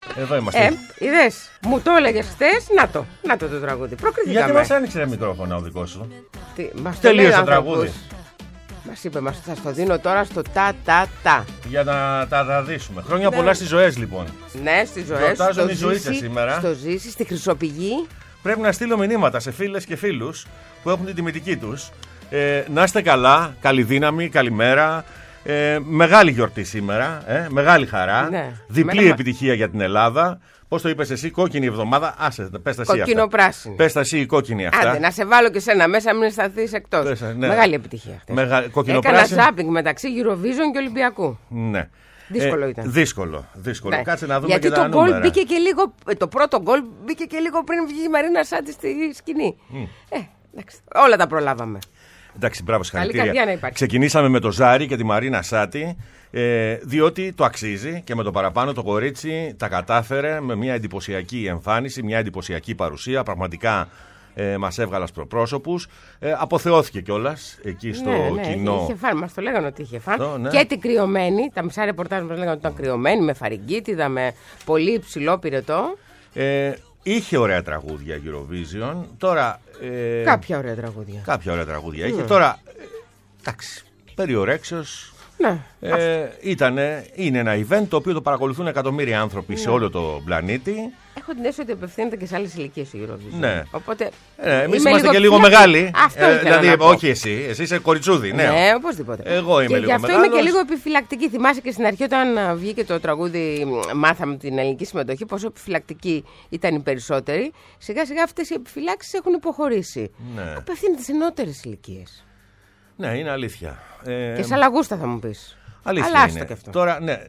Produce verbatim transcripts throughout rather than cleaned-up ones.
Εδώ είμαστε. Ε, είδες, μου το έλεγες χθες, να το, να το το τραγούδι. Προκριθήκαμε. Γιατί μας άνοιξε ένα μικρόφωνο ο δικό σου. Τι, μας τελείωσε το το τραγούδι. Μας είπε, μας θα στο δίνω τώρα στο τα τα τα. Για να τα δαδίσουμε. Χρόνια Ναι. πολλά στις ζωές λοιπόν. Ναι, στις ζωές. Γιορτάζουν στο οι ζωήτσες Ζήση, σήμερα. Στο Ζήση, στη Χρυσοπηγή. Πρέπει να στείλω μηνύματα σε φίλες και φίλους που έχουν την τιμητική τους. Ε, να είστε καλά, καλή δύναμη, καλημέρα. Ε, μεγάλη γιορτή σήμερα, ε, μεγάλη χαρά. Ναι. Διπλή Μέρα... επιτυχία για την Ελλάδα. Πώς το είπες εσύ, κόκκινη εβδομάδα. Άσε, πες τα εσύ αυτά. Κοκκινοπράσινη. Πες τα εσύ η κόκκινη αυτά. Άντε, να σε βάλω και σένα μέσα, μην σταθείς εκτός. Πες, ναι. Μεγάλη επιτυχία αυτή. Μεγα... Έκανα ζάπινγκ μεταξύ Eurovision και Ολυμπιακού. Ναι. Δύσκολο ε, ήταν. Δύσκολο, δύσκολο. Ναι. Κάτσε να δούμε Γιατί και τα το νούμερα. γκολ μπήκε και λίγο, το πρώτο γκολ μπήκε και λίγο πριν βγει η Μαρίνα Σάτι στη σκηνή. Mm. Ε, εντάξει, όλα τα προλάβαμε. Εντάξει, μπράβο, συγχαρητήρια. Ξεκινήσαμε με το Ζάρι και τη Μαρίνα Σάτι, ε, διότι το αξίζει και με το παραπάνω το κορίτσι τα κατάφερε με μια εντυπωσιακή εμφάνιση, μια εντυπωσιακή παρουσία. Πραγματικά ε, μας έβγαλε προπρόσωπους. Ε, αποθεώθηκε κιόλας εκεί στο ναι, ναι, κοινό. Είχε φαν, μας το λέγανε ότι είχε φαν. Το, ναι. Και την κρυωμένη, τα μισά ρεπορτάζ μας λέγανε ότι ήταν κρυωμένη, με φαρυγγίτιδα, με πολύ υψηλό πυρετό. Ε, είχε ωραία τραγούδια Eurovision. Τώρα, ε, κάποια ωραία τραγούδια. Κάποια ωραία τραγούδια είχε. Mm. Τώρα, ε, εντάξει, περιορέξεως. Ναι, ε, ήτανε, είναι ένα event το οποίο το παρακολουθούν εκατομμύρια άνθρωποι ναι. σε όλο το πλανήτη. Έχω την αίσθηση ότι απευθύνεται και σε άλλες ηλικίες η Eurovision. Ναι. Οπότε. Ε, εμείς είμαστε λίγο και λίγο μεγάλοι. Αυτό ε, δηλαδή, να όχι εσύ, εσύ είσαι κοριτσούδι. Ναι, ναι οπωσδήποτε. Εγώ είμαι και λίγο γι' αυτό μεγάλος. είμαι και λίγο επιφυλακτική. Θυμάσαι και στην αρχή, όταν βγήκε το τραγούδι, μάθαμε την ελληνική συμμετοχή, πόσο επιφυλακτικοί ήταν οι περισσότεροι. Σιγά σιγά αυτές οι επιφυλάξεις έχουν υποχωρήσει. Ναι. Απευθύνεται σε νεότερες ηλικίες. Ναι, είναι αλήθεια. Ε, και σαν λαγούστα θα μου πεις. Αλήθεια. Αλλά είναι. Και αυτό. Τώρα, ναι.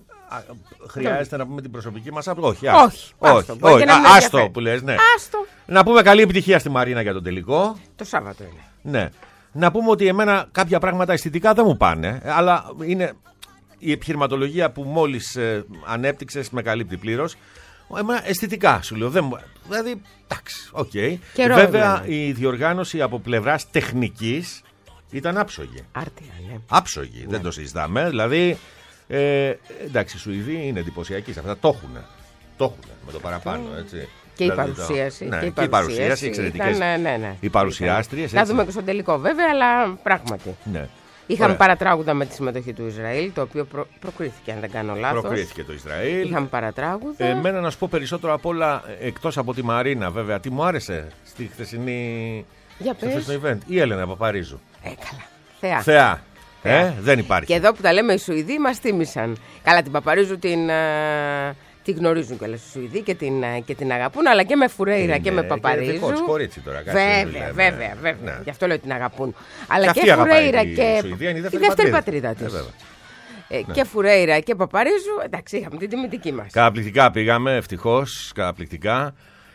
Χρειάζεται να πούμε την προσωπική μας άποψη. Όχι, όχι, όχι, άστο, όχι. Α, άστο που λες, ναι. Άστο. Να πούμε καλή επιτυχία στη Μαρίνα για τον τελικό. Το Σάββατο είναι. Ναι. Να πούμε ότι εμένα κάποια πράγματα αισθητικά δεν μου πάνε, αλλά είναι η επιχειρηματολογία που μόλις ε, ανέπτυξες με καλύπτει πλήρως. Εμένα αισθητικά σου λέω. Δεν μου... Δηλαδή, εντάξει, οκ. Okay. Βέβαια είναι. Η διοργάνωση από πλευράς τεχνικής ήταν άψογη. Άρτια, ναι. Άψογη, ναι. δεν το συζητάμε. Δηλαδή, ε, εντάξει, οι Σουηδοί είναι εντυπωσιακοί σε αυτά. Το έχουν. Το έχουν με το παραπάνω, έτσι. Και η δηλαδή, παρουσίαση. Ναι, και η και παρουσίαση, εξαιρετικές. Ναι, ναι, ναι. Οι παρουσιάστριες. Να δούμε και στον τελικό, βέβαια, αλλά πράγματι. Ναι. Είχαμε Ωραία. παρατράγουδα με τη συμμετοχή του Ισραήλ, το οποίο προ... προκρίθηκε, αν δεν κάνω λάθος. Προκρίθηκε το Ισραήλ. Είχαμε παρατράγουδα. Εμένα να σου πω περισσότερο απ' όλα, εκτός από τη Μαρίνα, βέβαια, τι μου άρεσε στη χθεσινή. Για στο χθεσινό event. Η Έλενα Παπαρίζου. Ε, καλά. Θεά. Θεά. Ε, δεν υπάρχει. Και εδώ που τα λέμε οι Σουηδοί μας θύμισαν. Καλά, την Παπαρίζου την. Uh... Τη γνωρίζουν κιόλας οι Σουηδοί και την, και την αγαπούν, αλλά και με Φουρέιρα και με Παπαρίζου. Είναι δικό κορίτσι τώρα. Βέβαια, βέβαια, βέβαια. Ναι. Γι' αυτό λέω την αγαπούν. Αλλά και, και Φουρέιρα και. Η Σουηδία είναι η δεύτερη, η δεύτερη πατρίδα, πατρίδα της. Ε, ναι. Και Φουρέιρα και Παπαρίζου, εντάξει, είχαμε την τιμητική μας. Καταπληκτικά πήγαμε, ευτυχώς, καταπληκτικά.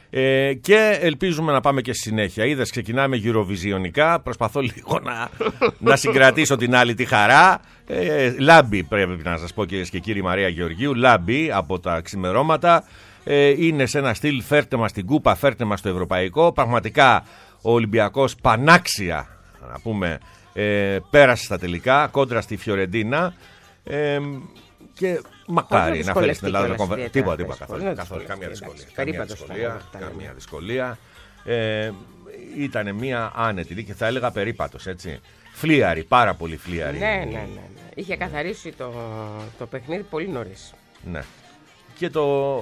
Ε, και ελπίζουμε να πάμε και στη συνέχεια. Είδες, ξεκινάμε Eurovisionικά. Προσπαθώ λίγο να, να συγκρατήσω την άλλη τη χαρά. Ε, λάμπει, πρέπει να σας πω, κυρίες και κύριοι, Μαρία Γεωργίου. Λάμπει από τα ξημερώματα. Ε, είναι σε ένα στυλ φέρτε μας την κούπα, φέρτε μας το ευρωπαϊκό. Πραγματικά ο Ολυμπιακός πανάξια, να πούμε, ε, πέρασε στα τελικά κόντρα στη Φιωρεντίνα. Ε, και μακάρι να φέρει στην Ελλάδα το κόμμα. Τίποτα, τίποτα. Καθόλου. Καμία δυσκολία. Καμία δυσκολία. Καμία δυσκολία. Ε, ήταν μια άνετη και θα έλεγα περίπατος, έτσι. Φλίαρη, πάρα πολύ φλίαρη. Ναι, ναι, ναι. Είχε καθαρίσει το, το παιχνίδι πολύ νωρίς. Ναι. Και το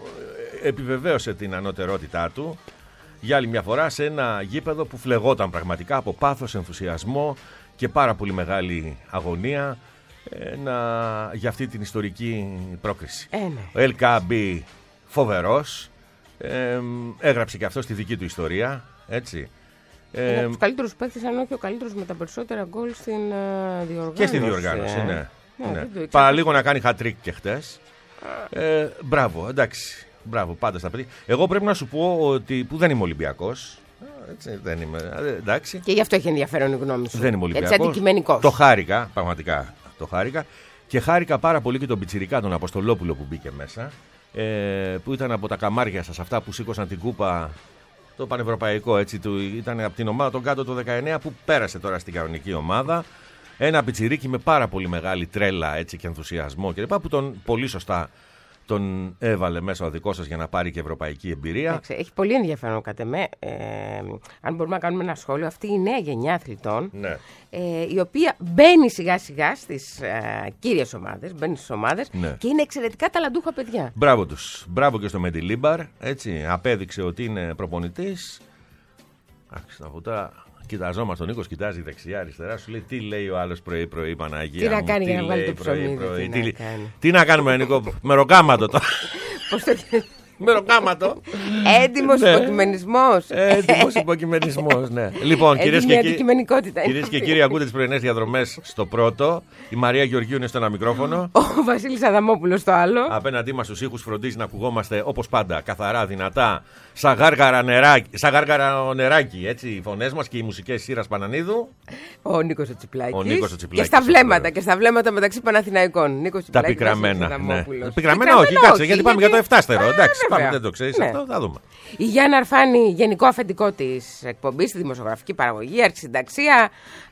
επιβεβαίωσε την ανωτερότητά του για άλλη μια φορά σε ένα γήπεδο που φλεγόταν πραγματικά από πάθος, ενθουσιασμό και πάρα πολύ μεγάλη αγωνία. Να, για αυτή την ιστορική πρόκριση. Ε, ναι. Ο ελ κέι μπι φοβερός, ε, έγραψε και αυτό στη δική του ιστορία, έτσι. Είναι από τους καλύτερους παίκτες, αν όχι ο καλύτερος με τα περισσότερα γκολ στην uh, διοργάνωση. Και στη διοργάνωση, ε. ναι. ναι, ναι. Παραλίγο να κάνει χατρίκ και χτες. Ε, μπράβο, εντάξει. Μπράβο, πάντα στα παιδιά. Εγώ πρέπει να σου πω ότι που δεν είμαι Ολυμπιακός. Έτσι, δεν είμαι, εντάξει. Και γι' αυτό έχει ενδιαφέρον η γνώμη σου. Δεν είμαι Ολυμπιακός. Έτσι, αντικειμενικός. Το χάρηκα, πραγματικά. Το χάρηκα. Και χάρηκα πάρα πολύ και τον πιτσιρικά, τον Αποστολόπουλο που μπήκε μέσα. Ε, που ήταν από τα καμάρια σας, αυτά που σήκωσαν την κούπα. Το πανευρωπαϊκό, έτσι. Του, ήταν από την ομάδα των κάτω το δεκαεννιά που πέρασε τώρα στην κανονική ομάδα. Ένα πιτσιρίκι με πάρα πολύ μεγάλη τρέλα, έτσι, και ενθουσιασμό κλπ. Που τον πολύ σωστά τον έβαλε μέσα ο δικός σας για να πάρει και ευρωπαϊκή εμπειρία. Άξε, έχει πολύ ενδιαφέρον κατ' εμέ. Ε, αν μπορούμε να κάνουμε ένα σχόλιο, αυτή η νέα γενιά αθλητών, Ναι. ε, η οποία μπαίνει σιγά σιγά στις ε, κύριες ομάδες, μπαίνει στις ομάδες, Ναι. και είναι εξαιρετικά ταλαντούχα παιδιά. Μπράβο τους. Μπράβο και στο Μεντιλίμπαρ. Έτσι, απέδειξε ότι είναι προπονητής. Άξι, από τώρα κοιταζόμαστε, ο Νίκος κοιτάζει δεξιά-αριστερά, σου λέει τι λέει ο άλλος πρωί-πρωί, Παναγία. Τι να μου, κάνει για να βγάλει λέει το ψωμί, πρωί-πρωί, τι να τι, κάνει. τι να κάνουμε, Νίκο, μεροκάματο τώρα. Πώς το Μεροκάματο. έντιμος Ναι. υποκειμενισμός. Έτοιμος υποκειμενισμός, ναι. Λοιπόν, κυρίες Έντιμη και, κύριοι, αντικειμενικότητα. κυρίες και κύριοι, ακούτε τις πρωινές διαδρομές στο πρώτο. Η Μαρία Γεωργίου είναι στο ένα μικρόφωνο. Ο Βασίλης Αδαμόπουλος στο άλλο. Απέναντί μας στους ήχους φροντίζει να ακουγόμαστε όπως πάντα, καθαρά, δυνατά, σαν γάργαρα νεράκι, σαν γάργαρα νεράκι, έτσι, οι φωνές μας και οι μουσικές Σύρας Πανανίδου. Ο Νίκος ο Τσιπλάκης. Ο Νίκος ο Τσιπλάκης, Και στα βλέμματα, βέβαια. και στα βλέμματα μεταξύ Παναθηναϊκών. Νίκος Τα Τσιπλάκης, πικραμένα. Βασίλης Ναι. Αδαμόπουλος. Πικραμένα όχι, κάτσε, γιατί πάμε για το εφτάστερο. Α, Εντάξει, βέβαια. πάμε, δεν το ξέρεις Ναι. αυτό, θα δούμε. Η Γιάννα Αρφάνη, γενικό αφεντικό της εκπομπής, στη δημοσιογραφική παραγωγή, αρχισυνταξία.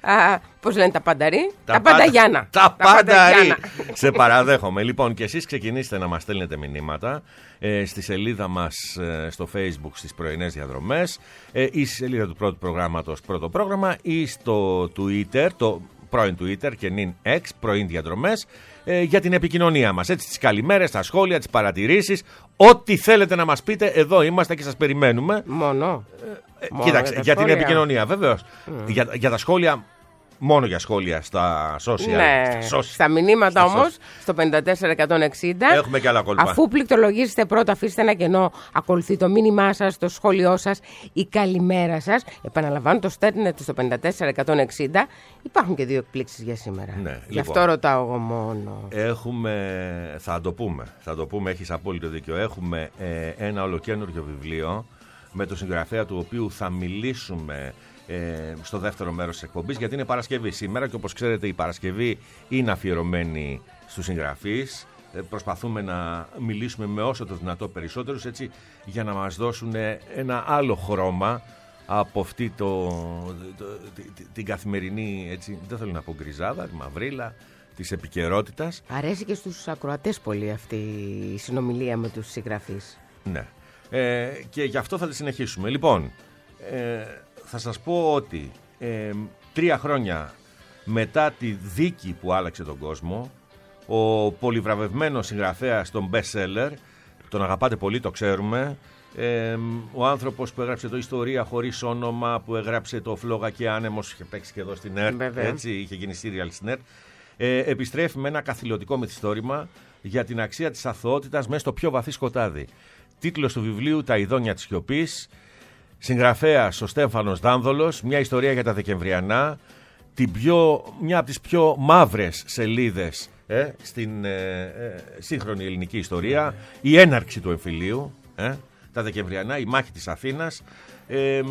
Πώς λένε τα πανταρί. Τα, πάντα Γιάννα. Τα πάντα Γιάννα. Σε παραδέχομαι. Λοιπόν, και εσείς ξεκινήστε να μας στέλνετε μηνύματα ε, στη σελίδα μας ε, στο Facebook στις πρωινές διαδρομές ε, ή στη σελίδα του πρώτου προγράμματος πρώτο πρόγραμμα ή στο Twitter, το πρώην Twitter και νυν X, πρώην διαδρομές, ε, για την επικοινωνία μας. Έτσι, τις καλημέρες, τα σχόλια, τις παρατηρήσεις, ό,τι θέλετε να μας πείτε, εδώ είμαστε και σας περιμένουμε. Μόνο. Ε, Μόνο κοίταξε, για τα για την σχόλια. επικοινωνία, βεβαίως. Mm. Για, για τα σχόλια, μόνο για σχόλια στα social. Ναι, στα social. στα μηνύματα Στα όμως, στο πέντε τέσσερα εκατόν εξήντα. Έχουμε και άλλα κόλπα. Αφού πληκτρολογήσετε πρώτα, αφήστε ένα κενό, ακολουθεί το μήνυμά σας, το σχόλιο σας, η καλημέρα σας. Επαναλαμβάνω, το στέλνετε στο πέντε τέσσερα εκατόν εξήντα. Υπάρχουν και δύο εκπλήξεις για σήμερα. Ναι, Γι' λοιπόν. αυτό ρωτάω εγώ μόνο. Έχουμε, θα το πούμε, θα το πούμε, έχεις απόλυτο δίκιο. Έχουμε ε, ένα ολοκαίνουργιο βιβλίο με το συγγραφέα του οποίου θα μιλήσουμε ε, στο δεύτερο μέρος της εκπομπής, γιατί είναι Παρασκευή σήμερα και όπως ξέρετε η Παρασκευή είναι αφιερωμένη στους συγγραφείς. Ε, προσπαθούμε να μιλήσουμε με όσο το δυνατό περισσότερους, έτσι, για να μας δώσουν ένα άλλο χρώμα από αυτή το, το, τη- τη- την καθημερινή, έτσι, δεν θέλω να πω γκριζάδα, τη μαυρίλα της επικαιρότητας. Αρέσει και στους ακροατές πολύ αυτή η συνομιλία με τους συγγραφείς. Ναι. Ε, και γι' αυτό θα τη συνεχίσουμε. Λοιπόν, ε, θα σας πω ότι ε, τρία χρόνια μετά τη δίκη που άλλαξε τον κόσμο, ο πολυβραβευμένος συγγραφέας των best seller, τον αγαπάτε πολύ, το ξέρουμε, ε, ο άνθρωπος που έγραψε το Ιστορία χωρίς όνομα, που έγραψε το Φλόγα και Άνεμος, είχε παίξει και εδώ στην ΕΡΤ, Βέβαια. έτσι, είχε γίνει serial στην ΕΡΤ, ε, επιστρέφει με ένα καθηλωτικό μυθιστόρημα για την αξία της αθωότητας μέσα στο πιο βαθύ σκοτάδι. Τίτλος του βιβλίου «Τα ειδόνια της σιωπής», συγγραφέας ο Στέφανος Δάνδολος, μια ιστορία για τα Δεκεμβριανά, την πιο, μια από τις πιο μαύρες σελίδες ε, στην ε, ε, σύγχρονη ελληνική ιστορία, η έναρξη του εμφυλίου, ε, τα Δεκεμβριανά, η μάχη της Αθήνας, ε,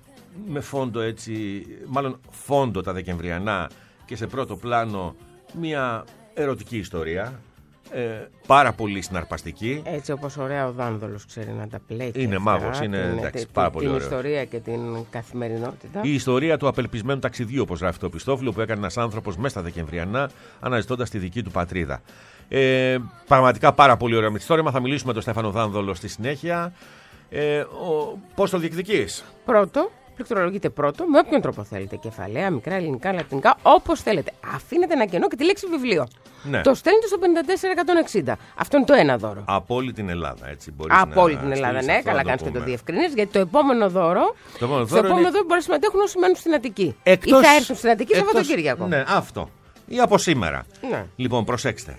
με φόντο έτσι, μάλλον φόντο τα Δεκεμβριανά και σε πρώτο πλάνο μια ερωτική ιστορία, ε, πάρα πολύ συναρπαστική. Έτσι όπως ωραία ο Δάνδολος ξέρει να τα πλέκει. Είναι αυτά, μάγος, είναι, την- εντάξει, την- πάρα πολύ την ωραίος. ιστορία και την καθημερινότητα. Η ιστορία του απελπισμένου ταξιδιού, όπως γράφει το Πιστόφυλλο, που έκανε ένας άνθρωπος μέσα στα Δεκεμβριανά, αναζητώντας τη δική του πατρίδα. Ε, πραγματικά πάρα πολύ ωραίο μυθιστόρημα. Θα μιλήσουμε με τον Στέφανο Δάνδολο στη συνέχεια. Ε, Πώς το διεκδικείς? Πρώτο, πληκτρολογείτε πρώτο, με όποιον τρόπο θέλετε. Κεφαλαία, μικρά, ελληνικά, λατινικά, όπως θέλετε. Αφήνετε ένα κενό και τη λέξη βιβλίο. Ναι. Το στέλνετε στο πέντε τέσσερα εκατόν εξήντα. Αυτό είναι το ένα δώρο. Από όλη την Ελλάδα, έτσι. Μπορείς Από να όλη την Ελλάδα, στείλεις ναι, αυτό, καλά να κάνεις και το πούμε. διευκρινίζεις, γιατί το επόμενο δώρο. Το επόμενο στο δώρο επόμενο είναι- δώρο μπορεί να συμμετέχουν όσοι μένουν στην Αττική. Εκτός- Ή θα έρθουν στην Αττική εκτός- Σαββατοκύριακο. Ναι, αυτό. Ή από σήμερα. Ναι. Λοιπόν, προσέξτε.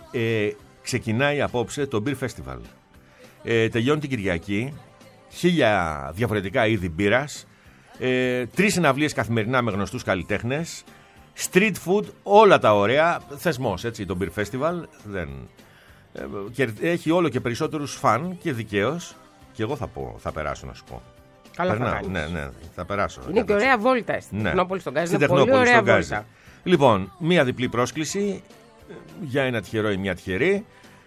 Ε, ξεκινάει απόψε το Beer Festival. Ε, τελειώνει την Κυριακή. Χίλια διαφορετικά είδη μπύρας. Ε, τρεις συναυλίες καθημερινά με γνωστούς καλλιτέχνες. Street food, όλα τα ωραία. Θεσμός, έτσι, το Beer Festival. Δεν... Ε, και έχει όλο και περισσότερους φαν και δικαίως. Και εγώ θα, πω, θα περάσω να σου πω. Καλά θα Περνάω, κάνεις. ναι, ναι, θα περάσω. Είναι και ωραία βόλτα στην Ναι. Τεχνόπολη στον Γκάζι. Στην Είναι πολύ Τεχνόπολη ωραία στον Γκάζι. βόλτα. Λοιπόν, μία διπλή πρόσκληση ε, για ένα τυχερό ή μια τυχερή.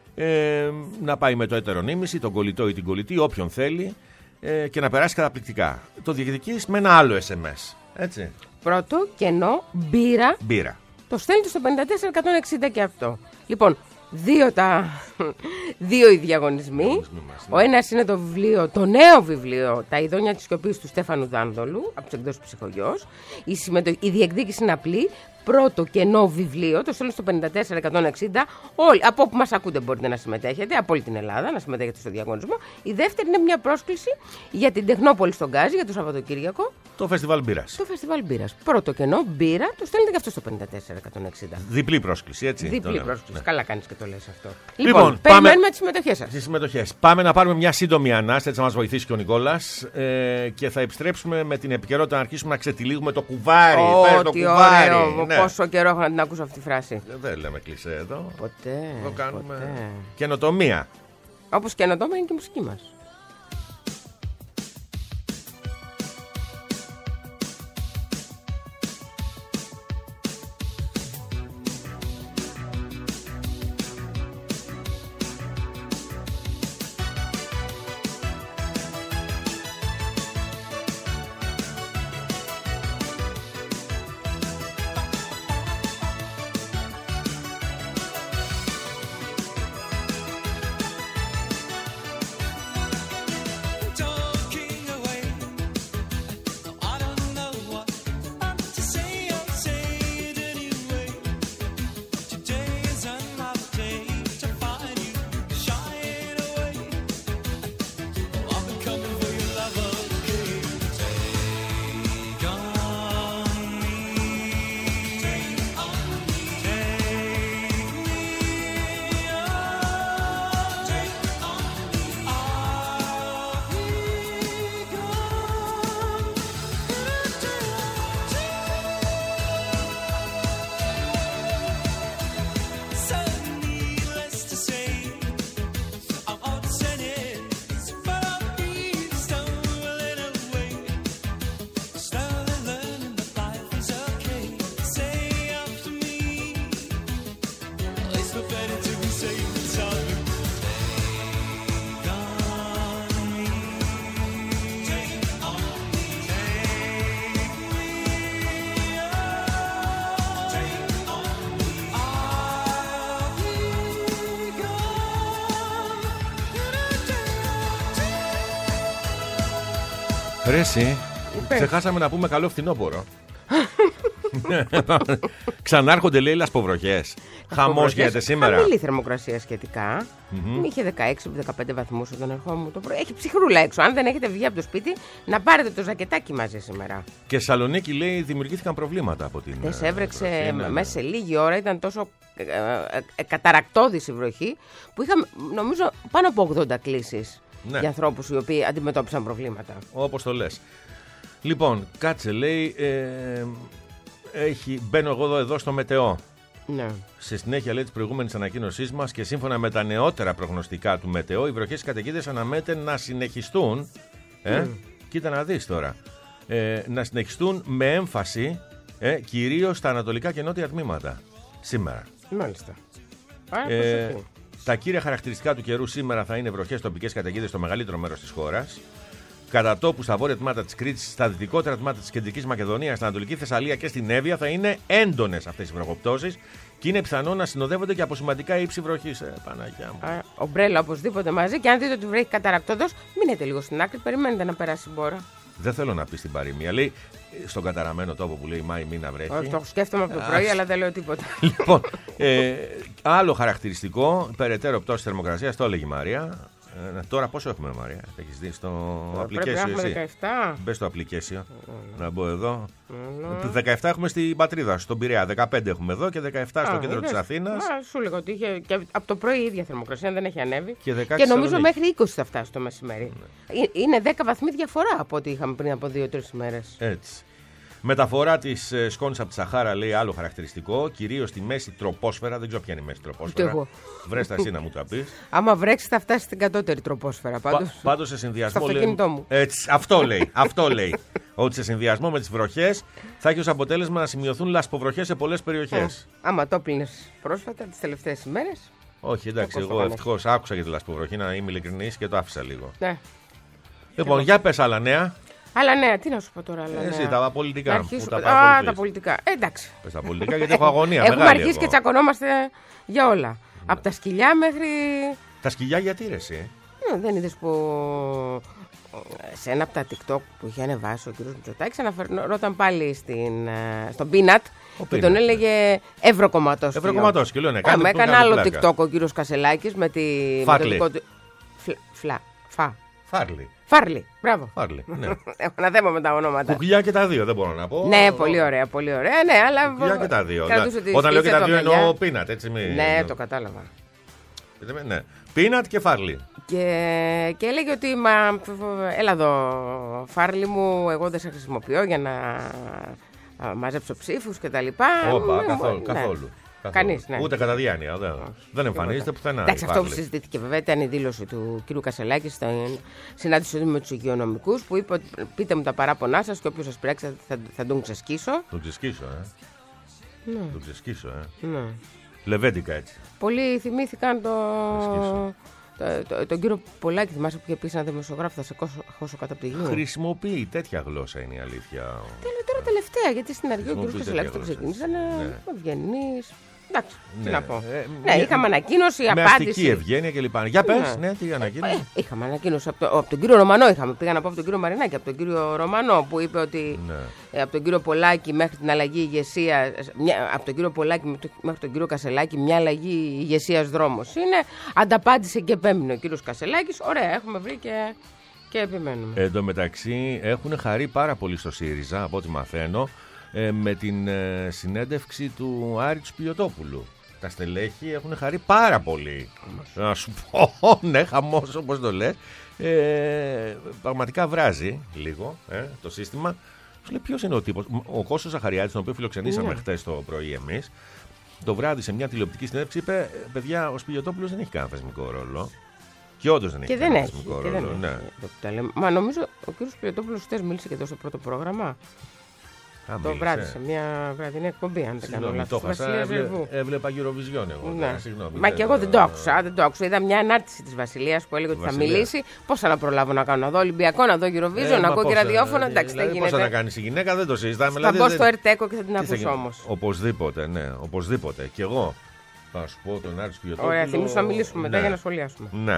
Ε, να πάει με το έτερο νήμιση, τον κολλητό ή την κολλητή, όποιον θέλει, ε, και να περάσει καταπληκτικά. Το διεκδικείς με ένα άλλο ες εμ ες. Έτσι. Πρώτο, κενό, μπύρα. Μπύρα. Το στέλνετε στο πέντε τέσσερα εκατόν εξήντα και αυτό. Λοιπόν, Δύο, τα... δύο οι διαγωνισμοί. Ο ένας είναι το βιβλίο, το νέο βιβλίο «Τα ειδόνια της σιωπής» του Στέφανου Δάνδολου, από τις εκδόσεις Ψυχογιός. Η, συμμετω... η διεκδίκηση είναι απλή. Πρώτο κενό βιβλίο, το στέλνω στο πέντε τέσσερα εκατόν εξήντα. Όλοι, από όπου μας ακούτε μπορείτε να συμμετέχετε, από όλη την Ελλάδα να συμμετέχετε στο διαγωνισμό. Η δεύτερη είναι μια πρόσκληση για την Τεχνόπολη στον Γκάζι για το Σαββατοκύριακο. Το φεστιβάλ μπύρας. Το φεστιβάλ μπύρας. Πρώτο κενό, μπύρα, το στέλνετε και αυτό στο πέντε τέσσερα εκατόν εξήντα. Διπλή πρόσκληση, έτσι. Διπλή πρόσκληση. Ναι. Καλά κάνεις και το λες αυτό. Λοιπόν, λοιπόν περιμένουμε τις συμμετοχές σας. Τις συμμετοχές. Πάμε να πάρουμε μια σύντομη ανάσα, έτσι να μας βοηθήσει και ο Νικόλας. Ε, και θα επιστρέψουμε με την επικαιρότητα να αρχίσουμε να ξετυλίγουμε το κουβάρι. Oh, το κουβάρι. Ωραίο. Ναι. Πόσο καιρό έχω να την ακούσω αυτή τη φράση. Δεν λέμε κλισέ εδώ. Ποτέ. Εδώ κάνουμε ποτέ. Καινοτομία. Όπως καινοτόμα είναι και η μουσική μας. Ρε εσύ, ξεχάσαμε να πούμε καλό φθινόπωρο. Ξανάρχονται λέει λασποβροχές. Χαμός γίνεται σήμερα. Χαμηλή θερμοκρασία σχετικά. Mm-hmm. Είχε δεκαέξι με δεκαπέντε βαθμούς όταν ερχόμουν το πρωί. Έχει ψυχρούλα έξω. Αν δεν έχετε βγει από το σπίτι, να πάρετε το ζακετάκι μαζί σήμερα. Και Σαλονίκη λέει δημιουργήθηκαν προβλήματα από την. Δεν έβρεξε μέσα σε λίγη ώρα, ήταν τόσο ε, ε, ε, καταρακτώδης η βροχή που είχαμε νομίζω πάνω από ογδόντα κλήσεις. Ναι. Για ανθρώπους οι οποίοι αντιμετώπισαν προβλήματα. Όπως το λες. Λοιπόν, κάτσε λέει, ε, έχει, μπαίνω εγώ εδώ, εδώ στο μετεό. Ναι. Σε συνέχεια λέει της προηγούμενης ανακοίνωσής μας και σύμφωνα με τα νεότερα προγνωστικά του μετεό, οι βροχές καταιγίδες αναμένεται να συνεχιστούν. Ε, mm. Κοίτα να δεις τώρα. Ε, να συνεχιστούν με έμφαση ε, κυρίως στα ανατολικά και νότια τμήματα σήμερα. Μάλιστα. Ε, Τα κύρια χαρακτηριστικά του καιρού σήμερα θα είναι βροχές, τοπικές καταιγίδες στο μεγαλύτερο μέρος της χώρας. Κατά τόπου στα βόρεια τμήματα της Κρήτης, στα δυτικότερα τμήματα της Κεντρικής Μακεδονίας, στην Ανατολική Θεσσαλία και στην Εύβοια θα είναι έντονες αυτές οι βροχοπτώσεις και είναι πιθανό να συνοδεύονται και από σημαντικά ύψη βροχής. Ε, Παναγιά μου. Α, ομπρέλα οπωσδήποτε μαζί και αν δείτε ότι βρέχει καταρακτώδος, μείνετε λίγο στην άκρη, περιμένετε να περάσει η μπόρα. Δεν θέλω να πει στην παροιμία. Λέει στον καταραμένο τόπο που λέει Μάη μήνα βρέχει. Όχι, το σκέφτομαι από το πρωί, αλλά δεν λέω τίποτα. Λοιπόν, ε, άλλο χαρακτηριστικό, περαιτέρω πτώση θερμοκρασίας, το έλεγε η Μαρία. Ε, τώρα πόσο έχουμε, Μαρία, έχεις δει στο application εσύ. δεκαεπτά. Μπες στο application, mm. να μπω εδώ. Mm. δεκαεπτά έχουμε στην πατρίδα, στον Πειραιά. δεκαπέντε έχουμε εδώ και δεκαεπτά στο ah, κέντρο της Αθήνας. Α, σου λέγω ότι είχε και από το πρωί η ίδια θερμοκρασία δεν έχει ανέβει. Και, και νομίζω μέχρι είκοσι θα φτάσει το μεσημέρι. Mm. Είναι δέκα βαθμοί διαφορά από ό,τι είχαμε πριν από δύο τρεις ημέρες. Έτσι. Μεταφορά της ε, σκόνης από τη Σαχάρα λέει άλλο χαρακτηριστικό, κυρίως στη μέση τροπόσφαιρα. Δεν ξέρω ποια είναι η μέση τροπόσφαιρα. Βρες τα εσύ να μου τα πεις. Άμα βρέξει θα φτάσει στην κατώτερη τροπόσφαιρα. Πάντως, Πα, πάντως σε συνδυασμό. Στο αυτοκίνητό μου. Έτσι, αυτό λέει. Αυτό λέει. Ότι σε συνδυασμό με τις βροχές θα έχει ως αποτέλεσμα να σημειωθούν λασποβροχές σε πολλές περιοχές. Ε, άμα το πλύνες πρόσφατα τις τελευταίες ημέρες. Όχι, εντάξει, εγώ ευτυχώς άκουσα για τη λασποβροχή, να είμαι ειλικρινής και το άφησα λίγο. Ναι. Λοιπόν, για πες άλλα νέα. Αλλά ναι, τι να σου πω τώρα. Αλλά Εσύ, νέα. τα πολιτικά. Αρχίσου... Τα Α, τα πολιτικά. Ε, εντάξει. Πες τα πολιτικά γιατί έχω αγωνία. Έχουμε αρχίσει και τσακωνόμαστε για όλα. Από τα σκυλιά μέχρι. Τα σκυλιά γιατί ρε εσύ? Ναι, δεν είδες που σε ένα από τα TikTok που είχε ανεβάσει ο κ. Μητσοτάκης αναφερόταν πάλι στην, στον Peanut και τον έλεγε Ευρωκομματός. Ευρωκομματός και λέω ναι, κάνει. Έκανε άλλο TikTok ο κ. Κασελάκης με, τη, με το δικό του. Φλα. Φα. Φάρλι. Φάρλι, μπράβο. Φάρλι, ναι. Έχω ένα θέμα με τα ονόματα. Κουκουλιά και τα δύο, δεν μπορώ να πω. Ναι, πολύ ωραία, πολύ ωραία. Ναι, αλλά. Κουκουλιά και τα δύο. Όταν λέω και τα δύο εννοώ Peanut, έτσι μη. Ναι, το κατάλαβα. Ναι. Peanut και Φάρλι. Και, και έλεγε ότι μα, έλα εδώ Φάρλι μου, εγώ δεν σε χρησιμοποιώ για να μαζέψω ψήφους και τα λοιπά. Όπα, καθόλου, ναι. καθόλου. Κανείς, ναι. Ούτε κατά διάνοια. Δεν, δεν εμφανίζεται πουθενά. Εντάξει, αυτό που συζητήθηκε βέβαια ήταν η δήλωση του κ. Κασελάκη στην συνάντηση του με τους υγειονομικούς που είπε: πείτε μου τα παράπονά σας και όποιος σας πειράξει θα, θα τον ξεσκίσω. Τον ξεσκίσω, ε. Ναι. Τον ξεσκίσω, ε. Ναι. Λεβέντικα έτσι. Πολλοί θυμήθηκαν το. Τον το, το κύριο Πολάκη, θυμάσαι που είχε πει σαν δημοσιογράφο, θα σε χώσω κάτω από τη γη. Χρησιμοποιεί τέτοια γλώσσα είναι η αλήθεια. Τέλο τώρα τελευταία, γιατί στην αρχή ο κύριο Κασελάκη το ξεκίνησαν ευγενεί. Εντάξει, ναι. Τι να πω. Ε, ναι, μια... είχαμε ανακοίνωση, με απάντηση. Με αστική ευγένεια κλπ. Για πες, ναι, ναι τι ανακοίνωση. Ε, είχαμε ανακοίνωση από, το, από τον κύριο Ρωμανό. Είχαμε, πήγα να πω από τον κύριο Μαρινάκη, από τον κύριο Ρωμανό που είπε ότι ναι. ε, από τον κύριο Πολάκη μέχρι την αλλαγή ηγεσία. Από τον κύριο Πολάκη μέχρι τον κύριο Κασελάκη μια αλλαγή ηγεσία δρόμος είναι. Ανταπάντησε και επέμεινε ο κύριο Κασελάκης. Ωραία, έχουμε βρει και, και επιμένουμε. Εν τω μεταξύ έχουν χαρεί πάρα πολύ στο ΣΥΡΙΖΑ από ό,τι μαθαίνω. Ε, με την ε, συνέντευξη του Άρη του Σπιλιοτόπουλου. Τα στελέχη έχουν χαρεί πάρα πολύ. Να σου πω, ναι, χαμός όπως το λες. Ε, πραγματικά βράζει λίγο ε, το σύστημα. Σου λέει ποιος είναι ο τύπος. Ο Κώστας Ζαχαριάδης, τον οποίο φιλοξενήσαμε yeah. χτες το πρωί εμείς, το βράδυ σε μια τηλεοπτική συνέντευξη είπε: παιδιά, ο Σπιλιοτόπουλος δεν έχει κανένα θεσμικό ρόλο. Και όντως δεν έχει κανένα θεσμικό ρόλο. Δεν ναι. έχει. Μα νομίζω ο κ. Σπιλιοτόπουλος χτες μίλησε και εδώ στο πρώτο πρόγραμμα. Α, το βράδυ σε μια βραδινή εκπομπή, αν δεν κάνω λάθος. Έβλεπα Eurovision εγώ. Ναι. Συγγνώμη, Μα και εγώ δεν το άκουσα. Δεν το άκουσα. Είδα μια ανάρτηση της Βασιλείας που έλεγε ότι θα μιλήσει. Πώς θα να προλάβω να κάνω, να δω Ολυμπιακό, να δω Eurovision, να ακούω και ραδιόφωνο. Εντάξει, δεν γίνεται. Πώς θα να κάνεις η γυναίκα, δεν το συζητάμε. Θα μπω στο Ερτέκο και θα την ακούσω όμως. Οπωσδήποτε, ναι, οπωσδήποτε. Κι εγώ θα σου πω τον Άρη Σπιλιοτόπουλο. Ωραία, θυμίσω να μιλήσουμε μετά για να σχολιάσουμε. Ναι.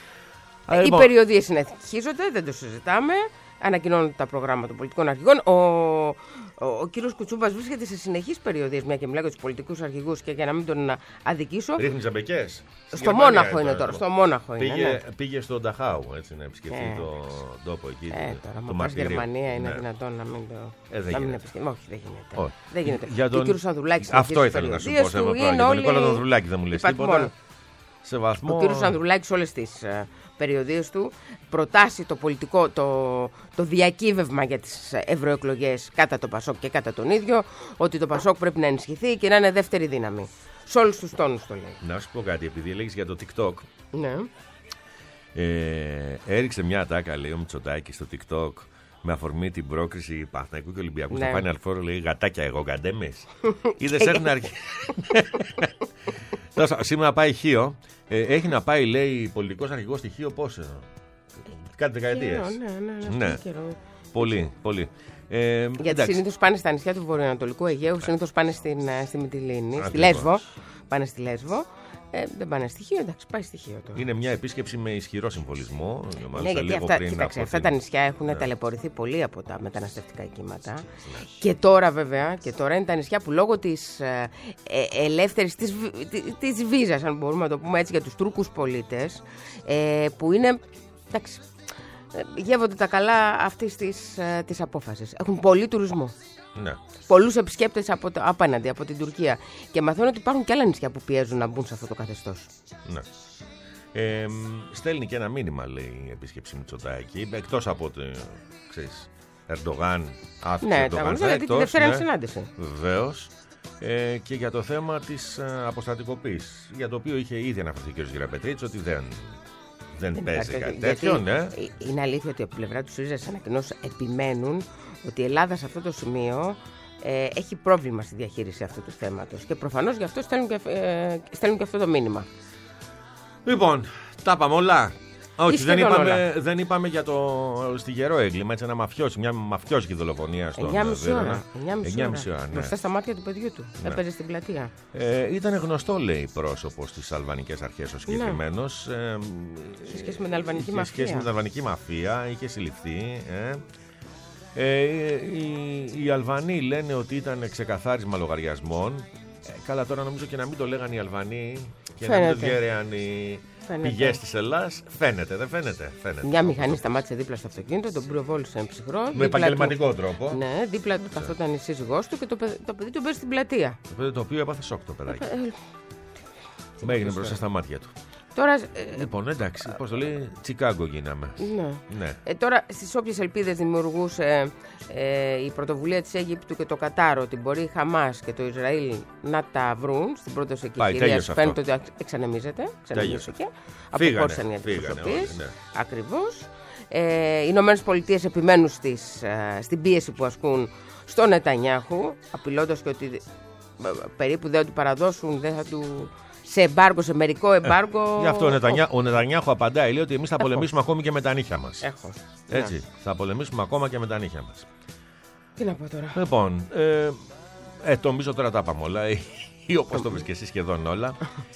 Οι περιοδίες συνεχίζονται, δεν το συζητάμε. Ανακοινώνονται τα προγράμματα των πολιτικών αρχηγών. Ο, ο, ο κύριος Κουτσούμπας βρίσκεται σε συνεχείς περιοδίες, μια και μιλάω για τους πολιτικούς αρχηγούς και για να μην τον αδικήσω. Ρίχνει ζαμπεκές. Στο Μόναχο είναι τώρα. Στο Μόναχο είναι. Πήγε, ναι. πήγε στο Νταχάου έτσι, να επισκεφτεί ε, το τόπο εκεί. Ε, τώρα, το μα Γερμανία είναι ναι. δυνατόν να μην το ε, δεν να μην επισκεφτεί. Όχι, δεν γίνεται. Όχι. Δεν γίνεται. Για τον... Και ο κύριος Ανδρουλάκης. Αυτό ήθελα να σου πω. Σε για τον Νικόλα Ανδρουλάκη δεν μου λες τίποτα. Σε βαθμό... Ο κύριος Ανδρουλάκης όλες τις uh, περιοδίες του προτάσει το πολιτικό, το, το διακύβευμα για τις ευρωεκλογές κατά το Πασόκ και κατά τον ίδιο, ότι το Πασόκ πρέπει να ενισχυθεί και να είναι δεύτερη δύναμη. Σε όλους τους τόνους το λέει. Να σου πω κάτι, επειδή έλεγες για το TikTok. Ναι. Ε, έριξε μια ατάκα, λέει ο Μητσοτάκης στο TikTok, με αφορμή την πρόκριση Παναθηναϊκού και Ολυμπιακού. Ναι. Στο Final Four λέει γατάκια εγώ καντέμες. Είδες έχουν αρχίσει. Σήμερα πάει Χίο. Ε, έχει να πάει, λέει, πολιτικός αρχηγός στη Χίο πόσο. Κάτι δεκαετίες. Ναι, ναι, ναι. ναι. Πολύ, πολύ. Ε, Γιατί συνήθως πάνε στα νησιά του Βορειοανατολικού Αιγαίου, συνήθως πάνε στην, στη Μυτιλήνη, στη Λέσβο. Πάνε στη Λέσβο. Ε, δεν πάνε στοιχείο, εντάξει, πάει στοιχείο τώρα. Είναι μια επίσκεψη με ισχυρό συμβολισμό. Ναι, γιατί αυτά, κοίταξε, αυτά τα νησιά έχουν ναι. ταλαιπωρηθεί πολύ από τα μεταναστευτικά κύματα. Ναι. Και τώρα, βέβαια, και τώρα είναι τα νησιά που λόγω της ε, ε, ελεύθερης της, της βίζας, αν μπορούμε να το πούμε έτσι, για τους Τούρκους πολίτες, ε, που είναι. Εντάξει, γεύονται τα καλά αυτής της, ε, της απόφασης. Έχουν πολύ τουρισμό. Ναι. Πολλούς επισκέπτες από το, απέναντι από την Τουρκία. Και μαθαίνω ότι υπάρχουν και άλλα νησιά που πιέζουν να μπουν σε αυτό το καθεστώς. Ναι. Ε, στέλνει και ένα μήνυμα, λέει, η επίσκεψη Μητσοτάκη. Εκτός από το, ξέρεις, Ερντογάν, άφησε ναι, Ερντογάν. Ναι, γιατί τη Δευτέρα είναι συνάντηση. Βεβαίως. Ε, και για το θέμα της αποστατικοποίησης, για το οποίο είχε ήδη αναφερθεί ο κ. Γεραπετρίτης, ότι δεν, δεν, δεν παίζει κάτι τέτοιο. Ναι. Είναι αλήθεια ότι από την πλευρά του ΣΥΡΙΖΑ στις ανακοινώσεις επιμένουν ότι η Ελλάδα σε αυτό το σημείο ε, έχει πρόβλημα στη διαχείριση αυτού του θέματος και προφανώς γι' αυτό στέλνουν και, ε, στέλνουν και αυτό το μήνυμα. Λοιπόν, τα πάμε όλα. Όχι, δεν είπαμε, δεν είπαμε για το στιγερό έγκλημα. Έτσι, ένα μαφιός, μια μαφιόζικη δολοφονία στον Βέρονα. εννιά και μισή ώρα. Μπροστά στα μάτια του παιδιού του. Ναι. Έπαιζε στην πλατεία. Ε, ήταν γνωστό, λέει, πρόσωπο στις αλβανικές αρχές ο συγκεκριμένος. Ναι. Ε, σε σχέση με την αλβανική μαφία. Σε σχέση με την αλβανική μαφία, είχε συλληφθεί. Ε. Ε, οι, οι Αλβανοί λένε ότι ήταν ξεκαθάρισμα λογαριασμών. Ε, καλά, τώρα νομίζω και να μην το λέγανε οι Αλβανοί και φαίνεται. Να μην το διέρεαν οι πηγές της Ελλάδας. Φαίνεται, δεν φαίνεται, φαίνεται. Μια μηχανή σταμάτησε δίπλα στο αυτοκίνητο, τον πυροβόλησε ένα ψυχρό. Με επαγγελματικό τρόπο. Ναι, δίπλα του καθόταν η σύζυγός του και το, παιδι, το παιδί του μπαίνει στην πλατεία. Το παιδί το οποίο έπαθε σοκ το παιδάκι. Ε, ε, Έγινε μπροστά στα μάτια του. Τώρα, ε, λοιπόν, εντάξει, πώς το λέει, Τσικάγκο γίναμε. Ναι. ναι. Ε, τώρα, στις όποιες ελπίδες δημιουργούσε ε, η πρωτοβουλία της Αίγυπτου και το Κατάρ ότι μπορεί η Χαμάς και το Ισραήλ να τα βρουν στην πρόταση εκεί κυρίας, φαίνεται ότι εξανεμίζεται. Εξανεμίζεται. Αποκόρσαν οι αντιπροσωπείες. Ναι. Ακριβώς. Ε, οι Ηνωμένες Πολιτείες επιμένουν στις, ε, στην πίεση που ασκούν στον Νετανιάχου, απειλώντας και ότι ε, περίπου δεν θα του παραδώσουν, δεν θα του... σε εμπάργο, σε μερικό εμπάργο. Ε, γι' αυτό ο, Νετανιά, ο Νετανιάχου απαντάει, λέει ότι εμείς θα Έχω. πολεμήσουμε ακόμη και με τα νύχια μας. Έχω. Έτσι, ναι. θα πολεμήσουμε ακόμα και με τα νύχια μας. Τι να πω τώρα. Λοιπόν, ε, ε, το νομίζω τώρα τα είπαμε όλα, ή όπως το βρεις και εσύ σχεδόν όλα.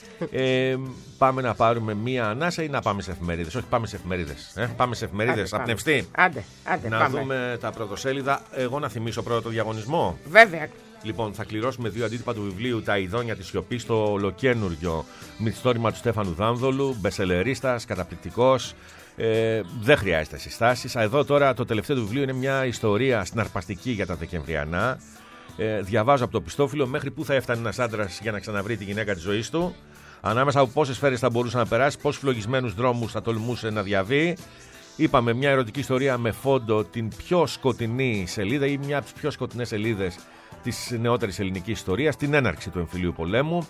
ε, πάμε να πάρουμε μία ανάσα ή να πάμε σε εφημερίδες. Όχι, πάμε σε εφημερίδες. Ε, πάμε σε εφημερίδες, απνευστεί. Άντε, άντε, να πάμε. δούμε τα πρωτοσέλιδα. Εγώ να θυμίσω πρώτα το διαγωνισμό. Βέβαια. Λοιπόν, θα κληρώσουμε δύο αντίτυπα του βιβλίου «Τα ειδόνια της σιωπής», το ολοκένουργιο μυθιστόρημα του Στέφανου Δάνδολου, μπεσελερίστας, καταπληκτικός. Ε, δεν χρειάζεται συστάσεις. Εδώ τώρα το τελευταίο του βιβλίο είναι μια ιστορία συναρπαστική για τα Δεκεμβριανά. Ε, διαβάζω από το πιστόφυλλο μέχρι πού θα έφτανε ένας άντρας για να ξαναβρει τη γυναίκα της ζωής του, ανάμεσα από πόσες σφαίρες θα μπορούσε να περάσει, πόσους φλογισμένους δρόμους θα τολμούσε να διαβεί. Είπαμε μια ερωτική ιστορία με φόντο την πιο σκοτεινή σελίδα ή μια από τις πιο σκοτεινές σελίδες της νεότερης ελληνικής ιστορίας, την έναρξη του εμφυλίου πολέμου.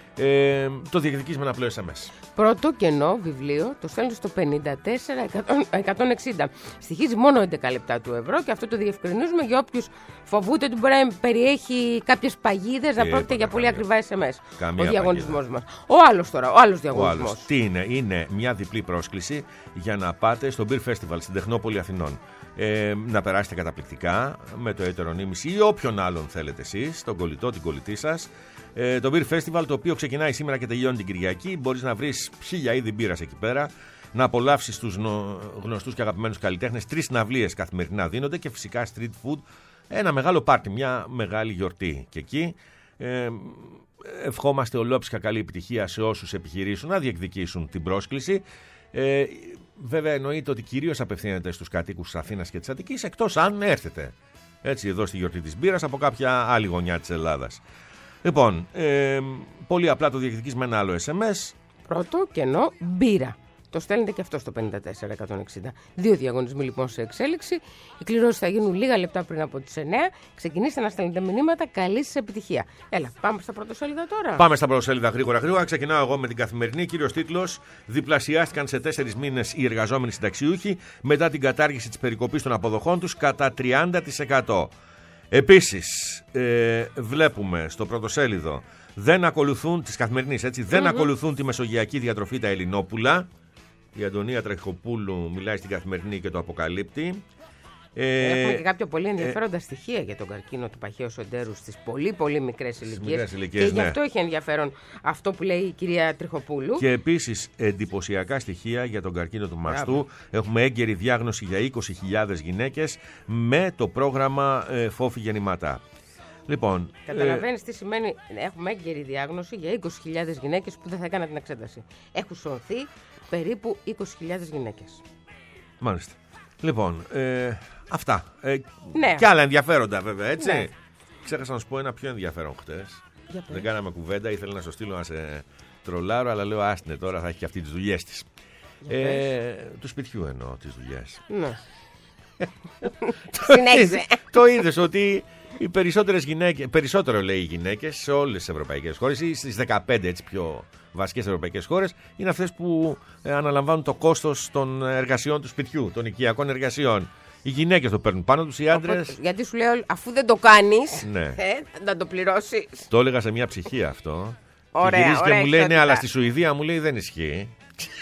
Ε, το διεκδικείς με ένα απλό ες εμ ες. Πρώτο κενό βιβλίο το στέλνει στο πενήντα τέσσερα εκατόν εξήντα. Στοιχίζει μόνο έντεκα λεπτά του ευρώ και αυτό το διευκρινίζουμε για όποιους φοβούνται ότι μπορεί να περιέχει κάποιες παγίδες, να πρόκειται για πολύ ακριβά ες εμ ες. Ο διαγωνισμός μας. Ο άλλος τώρα, ο άλλος διαγωνισμός. Ο άλλος. Τι είναι, είναι μια διπλή πρόσκληση για να πάτε στο Beer Festival στην Τεχνόπολη Αθηνών. Ε, να περάσετε καταπληκτικά με το έτερο νήμιση ή όποιον άλλον θέλετε εσείς, τον κολλητό, την κολλητή σας. Ε, το Beer Festival, το οποίο ξεκινάει σήμερα και τελειώνει την Κυριακή. Μπορείς να βρεις χίλια είδη μπύρας εκεί πέρα, να απολαύσεις τους γνωστούς και αγαπημένους καλλιτέχνες. Τρεις συναυλίες καθημερινά δίνονται και φυσικά street food. Ένα μεγάλο πάρτι, μια μεγάλη γιορτή. Και εκεί ε, ευχόμαστε ολόψυχα καλή επιτυχία σε όσους επιχειρήσουν να διεκδικήσουν την πρόσκληση. Ε, βέβαια εννοείται ότι κυρίως απευθύνεται στους κατοίκους της Αθήνας και της Αττικής, εκτός αν έρθετε έτσι εδώ στη γιορτή της μπύρας από κάποια άλλη γωνιά της Ελλάδας. Λοιπόν, ε, πολύ απλά το διεκδικείς με ένα άλλο ες εμ ες. Πρώτο κενό μπύρα. Το στέλνετε και αυτό στο πενήντα τέσσερα εκατόν εξήντα. Δύο διαγωνισμοί λοιπόν σε εξέλιξη. Οι κληρώσεις θα γίνουν λίγα λεπτά πριν από τις εννιά. Ξεκινήστε να στέλνετε μηνύματα. Καλή σας επιτυχία. Έλα, πάμε στα πρωτοσέλιδα τώρα. Πάμε στα πρωτοσέλιδα γρήγορα γρήγορα. Ξεκινάω εγώ με την Καθημερινή. Κύριος τίτλος: διπλασιάστηκαν σε τέσσερις μήνες οι εργαζόμενοι συνταξιούχοι μετά την κατάργηση της περικοπής των αποδοχών τους κατά τριάντα τοις εκατό. Επίσης, ε, βλέπουμε στο πρωτοσέλιδο δεν ακολουθούν, της Καθημερινής, έτσι, δεν mm-hmm. ακολουθούν τη μεσογειακή διατροφή τα Ελληνόπουλα. Η Αντωνία Τρεχοπούλου μιλάει στην Καθημερινή και το αποκαλύπτει. Ε, Έχουμε και κάποια πολύ ενδιαφέροντα ε, στοιχεία για τον καρκίνο του παχαίου σοντέρου στις πολύ πολύ μικρές ηλικίες. Και γι' αυτό ναι. έχει ενδιαφέρον αυτό που λέει η κυρία Τριχοπούλου. Και επίσης εντυπωσιακά στοιχεία για τον καρκίνο του μαστού. Μπράβο. Έχουμε έγκαιρη διάγνωση για είκοσι χιλιάδες γυναίκες με το πρόγραμμα ε, Φόφη Γεννηματά. Λοιπόν, καταλαβαίνεις ε, τι σημαίνει έχουμε έγκαιρη διάγνωση για είκοσι χιλιάδες γυναίκες που δεν θα έκαναν την εξέταση. Έχουν σωθεί περίπου είκοσι χιλιάδες γυναίκες. Μάλιστα. Λοιπόν, ε, αυτά. Ε, ναι. Και άλλα ενδιαφέροντα βέβαια, έτσι. Ναι. Ξέχασα να σου πω ένα πιο ενδιαφέρον χτες. Δεν κάναμε κουβέντα, ήθελα να σου στείλω να σε τρολάρω, αλλά λέω άστινε τώρα, θα έχει και αυτή τις δουλειές της. Ε, του σπιτιού εννοώ τις δουλειές. Ναι. Το είδες ότι οι περισσότερες γυναίκες, περισσότερο λέει οι γυναίκες σε όλες τις ευρωπαϊκές χώρες ή στις δεκαπέντε έτσι πιο βασικές ευρωπαϊκές χώρες είναι αυτές που ε, αναλαμβάνουν το κόστος των εργασιών του σπιτιού, των οικιακών εργασιών. Οι γυναίκες το παίρνουν πάνω τους, οι άντρες. Οπότε, γιατί σου λέω, αφού δεν το κάνεις, ναι. ε, να το πληρώσεις. Το έλεγα σε μια ψυχία αυτό. Ωραία, και γυρίζει ωραία, και μου λέει, ναι, αλλά στη Σουηδία μου λέει δεν ισχύει.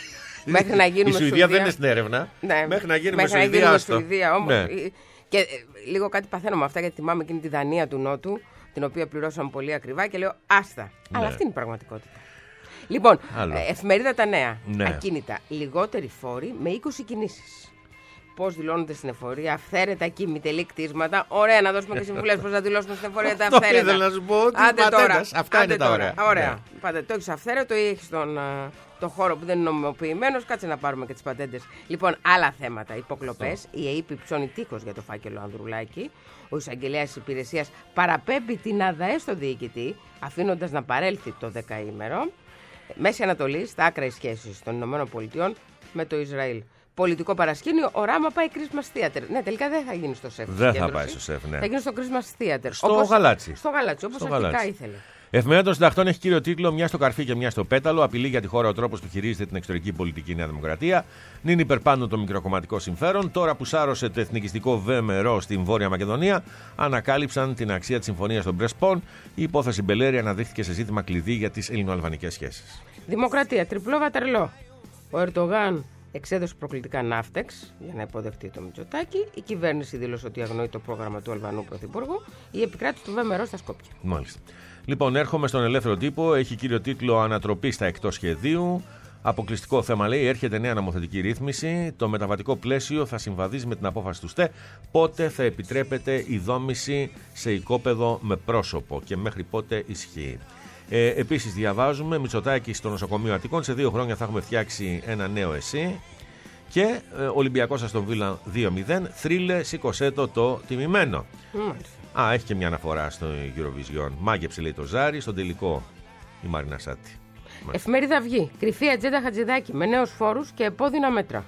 Μέχρι να γίνουμε η Σουηδία, Σουηδία δεν είναι στην έρευνα. Ναι. Μέχρι να γίνουμε Μέχρι Σουηδία. Να άστο. Σουηδία όμως. Ναι. Και ε, λίγο κάτι παθαίνω με αυτά, γιατί θυμάμαι εκείνη τη Δανία του Νότου, την οποία πληρώσαμε πολύ ακριβά και λέω άστα. Ναι. Αλλά αυτή είναι η πραγματικότητα. Λοιπόν, ε, εφημερίδα Τα Νέα. Ναι. Ακίνητα. Λιγότεροι φόροι με είκοσι κινήσεις. Πώς δηλώνονται στην εφορία αυθαίρετα ακίνητα κτίσματα. Ωραία, να δώσουμε και συμβουλές πώς να δηλώσουμε στην εφορία τα αυθαίρετα. Αυτό ήθελα να σου πω. Άντε τώρα. Αυτά Άντε είναι τα ωραία. Ωραία. Ναι. Πάτε, το έχεις αυθαίρετο ή έχεις τον, το χώρο που δεν είναι νομιμοποιημένος. Κάτσε να πάρουμε και τις πατέντες. Λοιπόν, άλλα θέματα. Υποκλοπές. Η ΕΕΠ ψώνει τείχος για το φάκελο Ανδρουλάκη. Ο εισαγγελέας της υπηρεσίας παραπέμπει την ΑΔΑΕ στο διοικητή, αφήνοντας να παρέλθει το δεκαήμερο. Μέση Ανατολή, στα άκρα οι σχέσεις των ΗΠΑ με το Ισραήλ. Πολιτικό παρασκήνιο, ο Ράμα πάει Christmas Theater. Ναι, τελικά δεν θα γίνει στο ΣΕΦ. Δεν θα πάει στο ΣΕΦ, ναι. Θα γίνει στο Christmas Theater. Στο όπως, Γαλάτσι. Στο Γαλάτσι, όπως αρχικά γαλάτσι. Ήθελε. Εφημερίδα των Συντακτών έχει κύριο τίτλο «Μια στο καρφί και μια στο πέταλο. Απειλή για τη χώρα ο τρόπος που χειρίζεται την εξωτερική πολιτική Νέα Δημοκρατία. Νυν υπερπάνω το μικροκομματικό συμφέρον. Τώρα που σάρωσε το εθνικιστικό βέμερο στην Βόρεια Μακεδονία, ανακάλυψαν την αξία της συμφωνίας των Πρεσπών. Η υπόθεση Μπελέρη αναδείχθηκε σε ζήτημα κλειδί για τις ελληνοαλβανικές σχέσεις. Δημοκρατία, τριπλό βατερλό. Ο Ερντογάν εξέδωσε προκλητικά ναύτεξ για να υποδεχτεί το Μητσοτάκη. Η κυβέρνηση δήλωσε ότι αγνοεί το πρόγραμμα του Αλβανού Πρωθυπουργού. Η επικράτηση του ΒΜΡΟ στα Σκόπια. Μάλιστα. Λοιπόν, έρχομαι στον Ελεύθερο Τύπο. Έχει κύριο τίτλο «Ανατροπή στα εκτός σχεδίου». Αποκλειστικό θέμα, λέει, έρχεται νέα νομοθετική ρύθμιση. Το μεταβατικό πλαίσιο θα συμβαδίζει με την απόφαση του ΣΤΕ. Πότε θα επιτρέπεται η δόμηση σε οικόπεδο με πρόσωπο και μέχρι πότε ισχύει. Ε, επίσης, διαβάζουμε Μητσοτάκη στο νοσοκομείο Αττικών. Σε δύο χρόνια θα έχουμε φτιάξει ένα νέο ΕΣΥ. Και ε, Ολυμπιακός Αστον Βίλα δύο μηδέν. Θρύλε, σήκωσέ το το τιμημένο. Mm. Α, έχει και μια αναφορά στο Eurovision. Μάγεψε, λέει, το Ζάρι, στον τελικό η Μαρίνα Σάτι. Εφημερίδα Αυγή. Κρυφή ατζέντα Χατζηδάκη με νέους φόρους και επώδυνα μέτρα.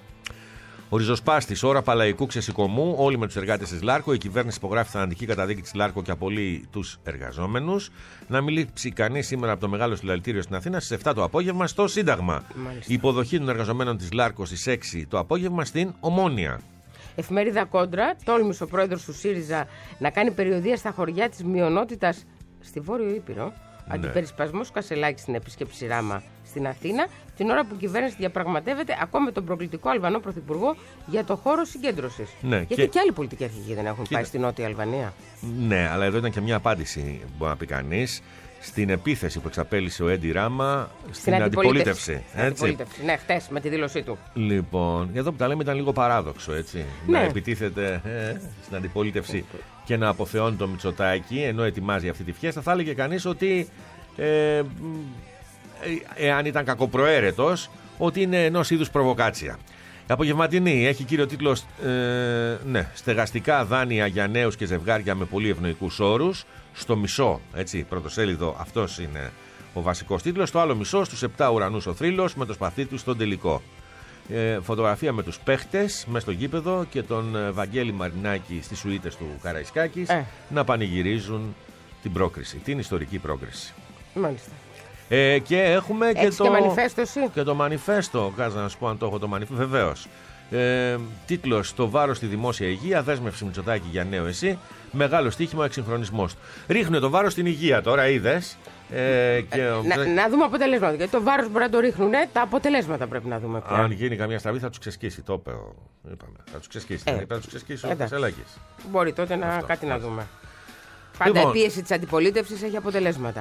Ο ριζοσπάστης, ώρα παλαϊκού ξεσηκωμού, όλοι με τους εργάτες της Λάρκο. Η κυβέρνηση υπογράφει θανατική καταδίκη της Λάρκο και απολύει τους εργαζόμενους. Να μην λείψει κανείς σήμερα από το μεγάλο συλλαλητήριο στην Αθήνα στις επτά το απόγευμα στο Σύνταγμα. Μάλιστα. Η υποδοχή των εργαζομένων της Λάρκο στις έξι το απόγευμα στην Ομόνια. Εφημερίδα Κόντρα. Τόλμησε ο πρόεδρος του ΣΥΡΙΖΑ να κάνει περιοδεία στα χωριά της μειονότητας στη Βόρειο Ήπειρο. Ναι. Αντιπερισπασμός Κασελάκη στην επίσκεψη Ράμα στην Αθήνα, την ώρα που η κυβέρνηση διαπραγματεύεται ακόμα με τον προκλητικό Αλβανό Πρωθυπουργό για το χώρο συγκέντρωσης. Ναι, γιατί και... και άλλοι πολιτικοί αρχηγοί δεν έχουν και... πάει στην Νότια Αλβανία. Ναι, αλλά εδώ ήταν και μια απάντηση, μπορεί να πει κανείς, στην επίθεση που εξαπέλυσε ο Έντι Ράμα στην, στην αντιπολίτευση. αντιπολίτευση. Στην αντιπολίτευση. Ναι, χτες με τη δήλωσή του. Λοιπόν, εδώ που τα λέμε ήταν λίγο παράδοξο, έτσι. Ναι. Να επιτίθεται ε, στην αντιπολίτευση και να αποθεώνει το Μητσοτάκη ενώ ετοιμάζει αυτή τη φιέστα. Θα έλεγε κανείς ότι ε, εάν ήταν κακοπροαίρετος, ότι είναι ενός είδους προβοκάτσια. Απογευματινή έχει κύριο τίτλο ε, ναι, «Στεγαστικά δάνεια για νέους και ζευγάρια με πολύ ευνοϊκούς όρους». Στο μισό, έτσι, πρωτοσέλιδο, αυτός είναι ο βασικός τίτλος. Στο άλλο μισό, στους επτά ουρανούς ο θρύλος με το σπαθί του στον τελικό. Ε, φωτογραφία με τους παίχτες μέσα στο γήπεδο και τον Βαγγέλη Μαρινάκη στις σουίτες του Καραϊσκάκης ε. να πανηγυρίζουν την πρόκριση, την ιστορική πρόκριση. Μάλιστα. Ε, και έχουμε και το, και, μανιφέστο, και το μανιφέστο. Κάτσε να σου πω αν το έχω το μανιφέστο. Βεβαίως. Ε, τίτλος «Το βάρος στη δημόσια υγεία. Δέσμευση Μητσοτάκη για νέο ΕΣΥ. Μεγάλο στοίχημα εξυγχρονισμός». Ρίχνουν το βάρος στην υγεία τώρα, είδες. Ε, και... να, να δούμε αποτελέσματα. Γιατί το βάρος μπορεί να το ρίχνουν, τα αποτελέσματα πρέπει να δούμε πια. Αν γίνει καμιά στραβή θα τους ξεσκίσει. Το είπε. Είπαμε. Θα τους ξεσκίσει. Ε, θα τους ξεσκίσει ο Κασελάκης. Μπορεί τότε να αυτό, κάτι αυτό. Να δούμε. Πάντα λοιπόν, η πίεση της αντιπολίτευσης έχει αποτελέσματα.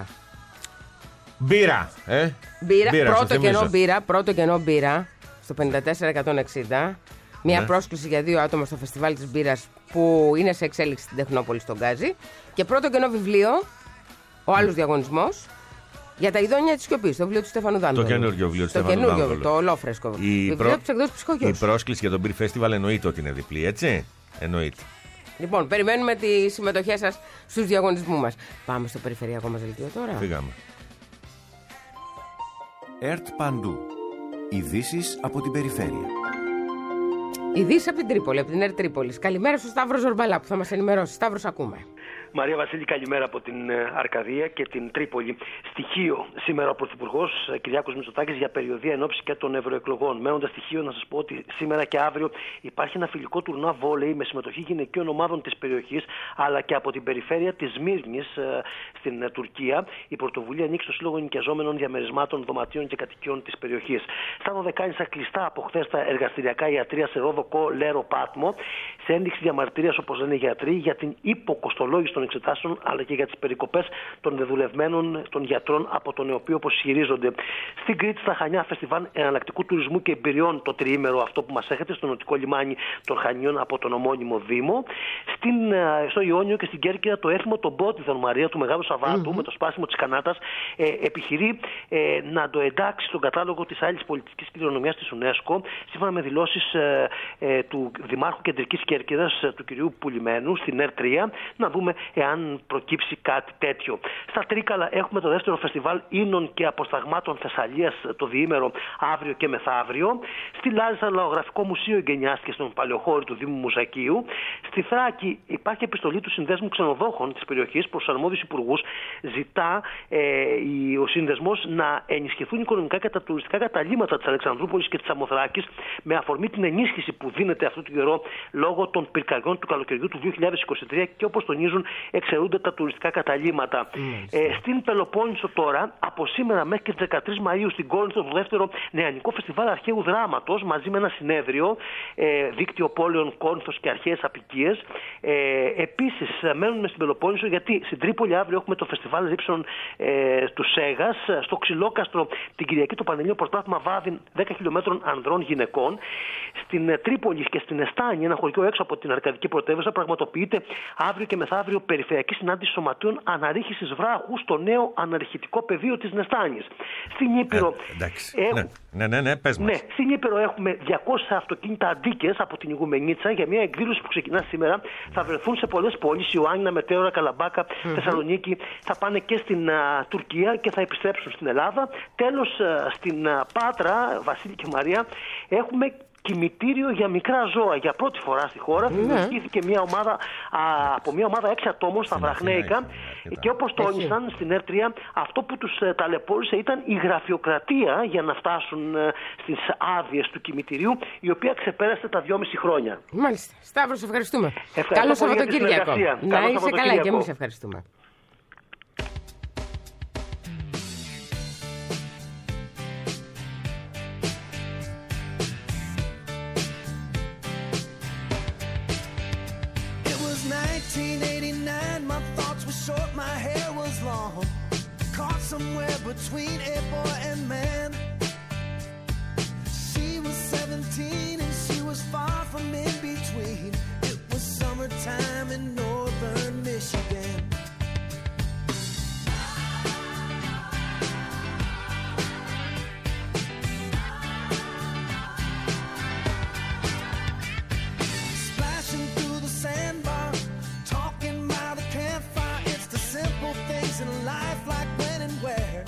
Μπύρα. Ε? Μπύρα, μπύρα πρώτο κενό μπύρα, πρώτο κενό μπύρα στο πενήντα τέσσερα εκατόν εξήντα. Μια ναι. πρόσκληση για δύο άτομα στο φεστιβάλ της μπύρας που είναι σε εξέλιξη στην Τεχνόπολη στον Γκάζι. Και πρώτο κενό βιβλίο, ο άλλος διαγωνισμός, για τα ειδόνια της σιωπής, το βιβλίο του Στέφανου Δάνδολου. Το καινούργιο βιβλίο του Στέφανου Δάνδολου. Το καινούργιο, το ολόφρεσκο βιβλίο προ... της εκδόσης Ψυχογιός. Η πρόσκληση για τον Beer Festival εννοείται ότι είναι διπλή, έτσι. Εννοείται. Λοιπόν, περιμένουμε τη συμμετοχή σας στους διαγωνισμούς μας. Πάμε στο περιφερειακό μας δελτίο τώρα. Φύγαμε. ΕΡΤ Παντού. Ειδήσεις από την περιφέρεια. Ειδήσεις από την Τρίπολη, από την ΕΡΤ Τρίπολης. Καλημέρα στο Σταύρο Ζορμπαλά που θα μας ενημερώσει. Σταύρος, ακούμε. Μαρία Βασίλη, καλημέρα από την Αρκαδία και την Τρίπολη. Στοιχείο σήμερα ο Πρωθυπουργός Κυριάκος Μητσοτάκης για περιοδεία εν ώψη και των ευρωεκλογών. Μένοντας στοιχείο, να σας πω ότι σήμερα και αύριο υπάρχει ένα φιλικό τουρνουά βόλεϊ με συμμετοχή γυναικείων ομάδων της περιοχής αλλά και από την περιφέρεια της Σμύρνης στην Τουρκία. Η πρωτοβουλία ανοίξει στο Σύλλογο Νοικιαζόμενων Διαμερισμάτων Δωματίων και Κατοικιών της περιοχής. Στα Δωδεκάνησα κλειστά από χθες τα εργαστηριακά ιατρεία σε Ρόδο, Λέρο, Πάτμο, σε ένδειξη διαμαρτυρίας, όπως λένε οι γιατροί, για την υποκοστολόγηση των εξετάσεων αλλά και για τις περικοπές των δεδουλευμένων των γιατρών από τον ΕΟΠΗ, όπως ισχυρίζονται. Στην Κρήτη, στα Χανιά, φεστιβάλ εναλλακτικού τουρισμού και εμπειριών το τριήμερο αυτό που μας έχετε στο νοτικό λιμάνι των Χανιών από τον ομώνυμο Δήμο. Στην, στο Ιόνιο και στην Κέρκυρα το έθιμο των Πότιδων, Μαρία, του Μεγάλου Σαββάτου, mm-hmm. με το σπάσιμο της Κανάτας, ε, επιχειρεί ε, να το εντάξει στον κατάλογο της άλλης πολιτικής κληρονομιάς της UNESCO, σύμφωνα με δηλώσεις ε, ε, του Δημάρχου Κεντρικής Κέρκυρας, ε, του κυρίου Πουλημένου, στην ΕΡ τρία, να δούμε εάν προκύψει κάτι τέτοιο. Στα Τρίκαλα έχουμε το δεύτερο φεστιβάλ ίνων και αποσταγμάτων Θεσσαλίας το διήμερο αύριο και μεθαύριο. Στη Λάρισα, Λαογραφικό Μουσείο εγκαινιάστηκε στον παλαιοχώρη του Δήμου Μουζακίου. Στη Θράκη υπάρχει επιστολή του Συνδέσμου Ξενοδόχων της περιοχής προς τους αρμόδιους υπουργούς. Ζητά ε, ο Σύνδεσμος να ενισχυθούν οικονομικά και τα τουριστικά καταλύματα της Αλεξανδρούπολης και της Σαμοθράκης με αφορμή την ενίσχυση που δίνεται αυτού του καιρό λόγω των πυρκαγιών του καλοκαιριού του δύο χιλιάδες είκοσι τρία και, όπως τονίζουν, εξαιρούνται τα τουριστικά καταλύματα. Mm. Ε, στην Πελοπόννησο τώρα, από σήμερα μέχρι και τις δεκατρείς Μαΐου στην Κόρινθο, το δεύτερο νεανικό φεστιβάλ αρχαίου δράματος μαζί με ένα συνέδριο, ε, δίκτυο πόλεων Κόρινθος και αρχαίες απικίες. Ε, επίσης, μένουμε στην Πελοπόννησο γιατί στην Τρίπολη αύριο έχουμε το φεστιβάλ ρήψεων ε, του Σέγας. Στο Ξυλόκαστρο την Κυριακή το Πανελλήνιο Πρωτάθλημα Βάδιν δέκα χιλιόμετρων ανδρών γυναικών. Στην ε, Τρίπολη και στην Εστάνη, ένα χωριό έξω από την Αρκαδική πρωτεύουσα, πραγματοποιείται αύριο και μεθαύριο περιφερειακή συνάντηση σωματείων αναρρίχησης βράχου στο νέο αναρριχητικό πεδίο της Νεστάνης. Στην Ήπειρο. Ε, εντάξει. Έχ... Ναι, ναι, ναι, πες μας. Ναι, στην Ήπειρο έχουμε διακόσια αυτοκίνητα αντίκες από την Ιγουμενίτσα για μια εκδήλωση που ξεκινά σήμερα. Θα βρεθούν σε πολλές πόλεις, Ιωάννινα, Μετέωρα, Καλαμπάκα, mm-hmm. Θεσσαλονίκη. Θα πάνε και στην uh, Τουρκία και θα επιστρέψουν στην Ελλάδα. Τέλος, uh, στην uh, Πάτρα, Βασίλη και Μαρία, έχουμε κημητήριο για μικρά ζώα. Για πρώτη φορά στη χώρα δημιουργήθηκε μια ομάδα, α, από μια ομάδα έξι ατόμων στα Βραχνέικα και, όπως τόνισαν στην ΕΡ τρία, αυτό που τους ε, ταλαιπώρησε ήταν η γραφειοκρατία για να φτάσουν ε, στις άδειες του κημητηρίου, η οποία ξεπέρασε τα δυόμιση χρόνια. Μάλιστα. Σταύρο, σε ευχαριστούμε. Καλό Σαββατοκύριακο. Να είσαι καλά και εμείς ευχαριστούμε. nineteen eighty-nine, my thoughts were short, my hair was long, caught somewhere between a boy and man. She was seventeen and she was far from in between. It was summertime in northern Michigan. Splashing through the sandbar, talking by the campfire. It's the simple things in life, like when and where.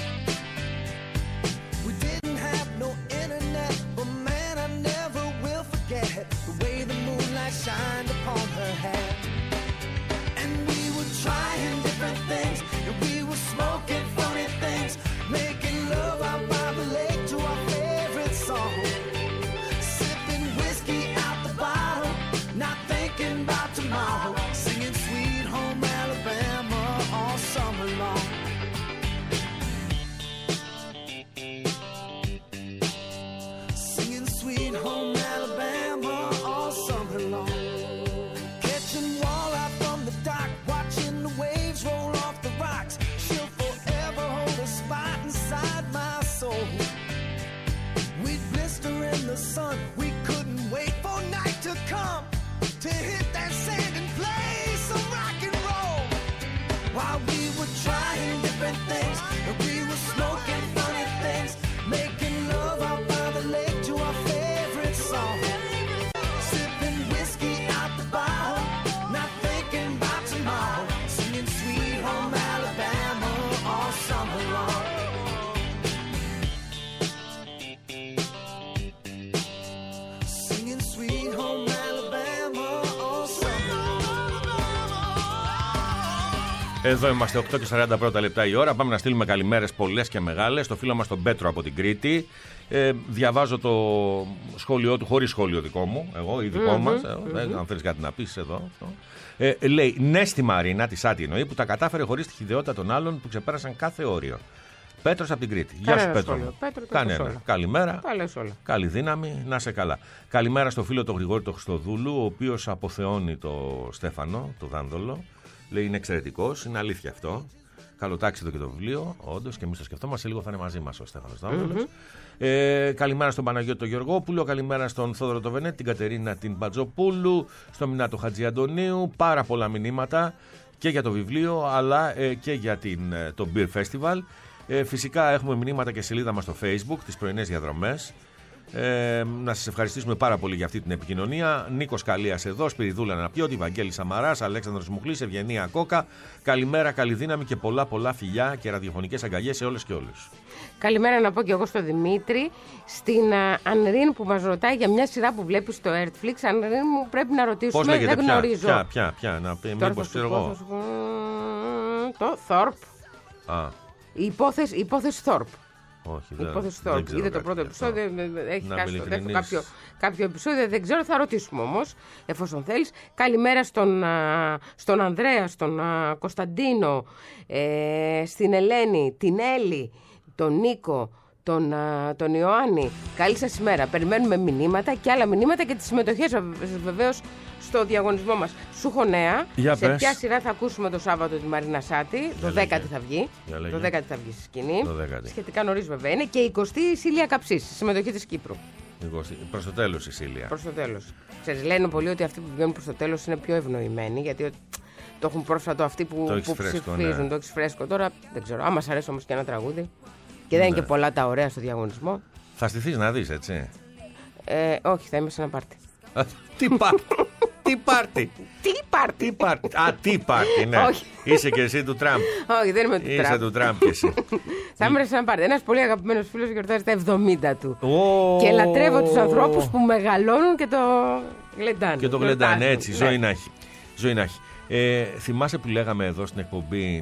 We didn't have no internet, but man, I never will forget the way the moonlight shined upon her hair. And we were trying different things, and we were smoking funny things, making love out by the lake to our favorite song, sipping whiskey out the bottle, not thinking about tomorrow, singing Sweet Home Alabama all summer long. Singing Sweet Home Alabama all summer long. Catching walleye from the dock, watching the waves roll off the rocks. She'll forever hold a spot inside my soul. We'd blister in the sun, we couldn't wait for night to come to hit that sand and play some rock and roll. While we were trying different things, and we were smoking funny things, making love out by the lake to our favorite song, sipping whiskey out the bottle, not thinking about tomorrow, singing Sweet Home Alabama all summer long. Singing Sweet Home Alabama all Εδώ είμαστε, οκτώ και σαράντα πρώτα λεπτά η ώρα. Πάμε να στείλουμε καλημέρες πολλές και μεγάλες στο φίλο μας τον Πέτρο από την Κρήτη. Ε, διαβάζω το σχόλιο του, χωρίς σχόλιο δικό μου, εγώ ή δικό mm-hmm, μας. Mm-hmm. Ε, αν θέλεις κάτι να πεις εδώ. Ε, λέει ναι στη Μαρίνα, τη Σάτι εννοεί, που τα κατάφερε χωρίς τη χυδαιότητα των άλλων που ξεπέρασαν κάθε όριο. Πέτρος από την Κρήτη. Γεια σου, Πέτρο. Πέτρο Κανένα. Καλημέρα. Καλή δύναμη, να είσαι καλά. Καλημέρα στο φίλο τον Γρηγόρη τον Χριστοδούλου, ο οποίος αποθεώνει το Στέφανο, το Δάνδολο. Λέει είναι εξαιρετικός, είναι αλήθεια αυτό. Καλοτάξει εδώ και το βιβλίο, όντως, και εμείς το σκεφτόμαστε. Λίγο θα είναι μαζί μας ο Στέφανος Δάνδολος. Mm-hmm. Ε, καλημέρα στον Παναγιώτη τον Γεωργόπουλο, καλημέρα στον Θόδωρο τον Βενέτη, την Κατερίνα την Μπατζοπούλου, στον Μινάτο Χατζιαντονίου. Πάρα πολλά μηνύματα και για το βιβλίο, αλλά ε, και για την, ε, το Beer Festival. Ε, φυσικά έχουμε μηνύματα και σελίδα μας στο Facebook, τις πρωινές διαδρομές. Ε, να σας ευχαριστήσουμε πάρα πολύ για αυτή την επικοινωνία. Νίκος Καλίας εδώ, Σπυριδούλα Ναπιώτη, Βαγγέλης Σαμαράς, Αλέξανδρος Μουχλής, Ευγενία Κόκα. Καλημέρα, καλή δύναμη και πολλά πολλά φιλιά και ραδιοφωνικές αγκαλιές σε όλες και όλους. Καλημέρα να πω και εγώ στο Δημήτρη, στην Ανρίν που μας ρωτάει για μια σειρά που βλέπει στο Netflix. Ανρίν μου πρέπει να ρωτήσουμε, πώς λέγεται, δεν ποια, γνωρίζω. Ποια, ποια, ποια, να πει, μήπως ξέρω εγώ. Το Θόρπ. Α. Η υπόθεση, η υπόθεση Θόρπ. Όχι, δεν, υπόθεση δεν ξέρω. Είδε το πρώτο επεισόδιο, έχει να χάσει το δεύτερο κάποιο, κάποιο επεισόδιο, δεν ξέρω, θα ρωτήσουμε όμως, εφόσον θέλεις. Καλημέρα στον, στον Ανδρέα, στον Κωνσταντίνο, ε, στην Ελένη, την Έλλη, τον Νίκο, τον, τον Ιωάννη. Καλή σας ημέρα. Περιμένουμε μηνύματα και άλλα μηνύματα και τις συμμετοχές βεβαίως στο διαγωνισμό μας. Σου έχω νέα. Για σε πες. ποια σειρά θα ακούσουμε το Σάββατο τη Μαρίνα Σάτι. Το δέκατη θα βγει. Το δέκατη θα βγει στη σκηνή. Σχετικά νωρίς βέβαια είναι. Και η εικοστή η Σίλια Καψής, συμμετοχή της Κύπρου. Προς το τέλος η Σίλια. Προς το τέλος. Ξέρεις, λένε πολλοί ότι αυτοί που βγαίνουν προς το τέλος είναι πιο ευνοημένοι. Γιατί το έχουν πρόσφατο αυτοί που, που φρέσκο, ψηφίζουν. Ναι. Το έχεις φρέσκο. Τώρα δεν ξέρω. Αν μας αρέσει όμως και ένα τραγούδι. Και δεν ναι. είναι και πολλά τα ωραία στο διαγωνισμό. Θα στηθείς να δεις, έτσι. Ε, όχι, θα είμαι σε ένα πάρτι. Τι πάρτι. Τι πάρτι. Τι πάρτι. Τι πάρτι. Α, τι πάρτι, ναι. Όχι. Είσαι και εσύ του Τραμπ. Όχι, δεν είμαι του Τραμπ. Είσαι του Τραμπ και εσύ. Θα είμαι σε ένα πάρτι. Ένας πολύ αγαπημένος φίλος γιορτάζει τα εβδομήντα του. Oh. Και λατρεύω τους ανθρώπους που μεγαλώνουν και το γλεντάνε. Και το γλεντάνε, έτσι. Ζωή να έχει. Ζωή να έχει. Ε, θυμάσαι που λέγαμε εδώ στην εκπομπή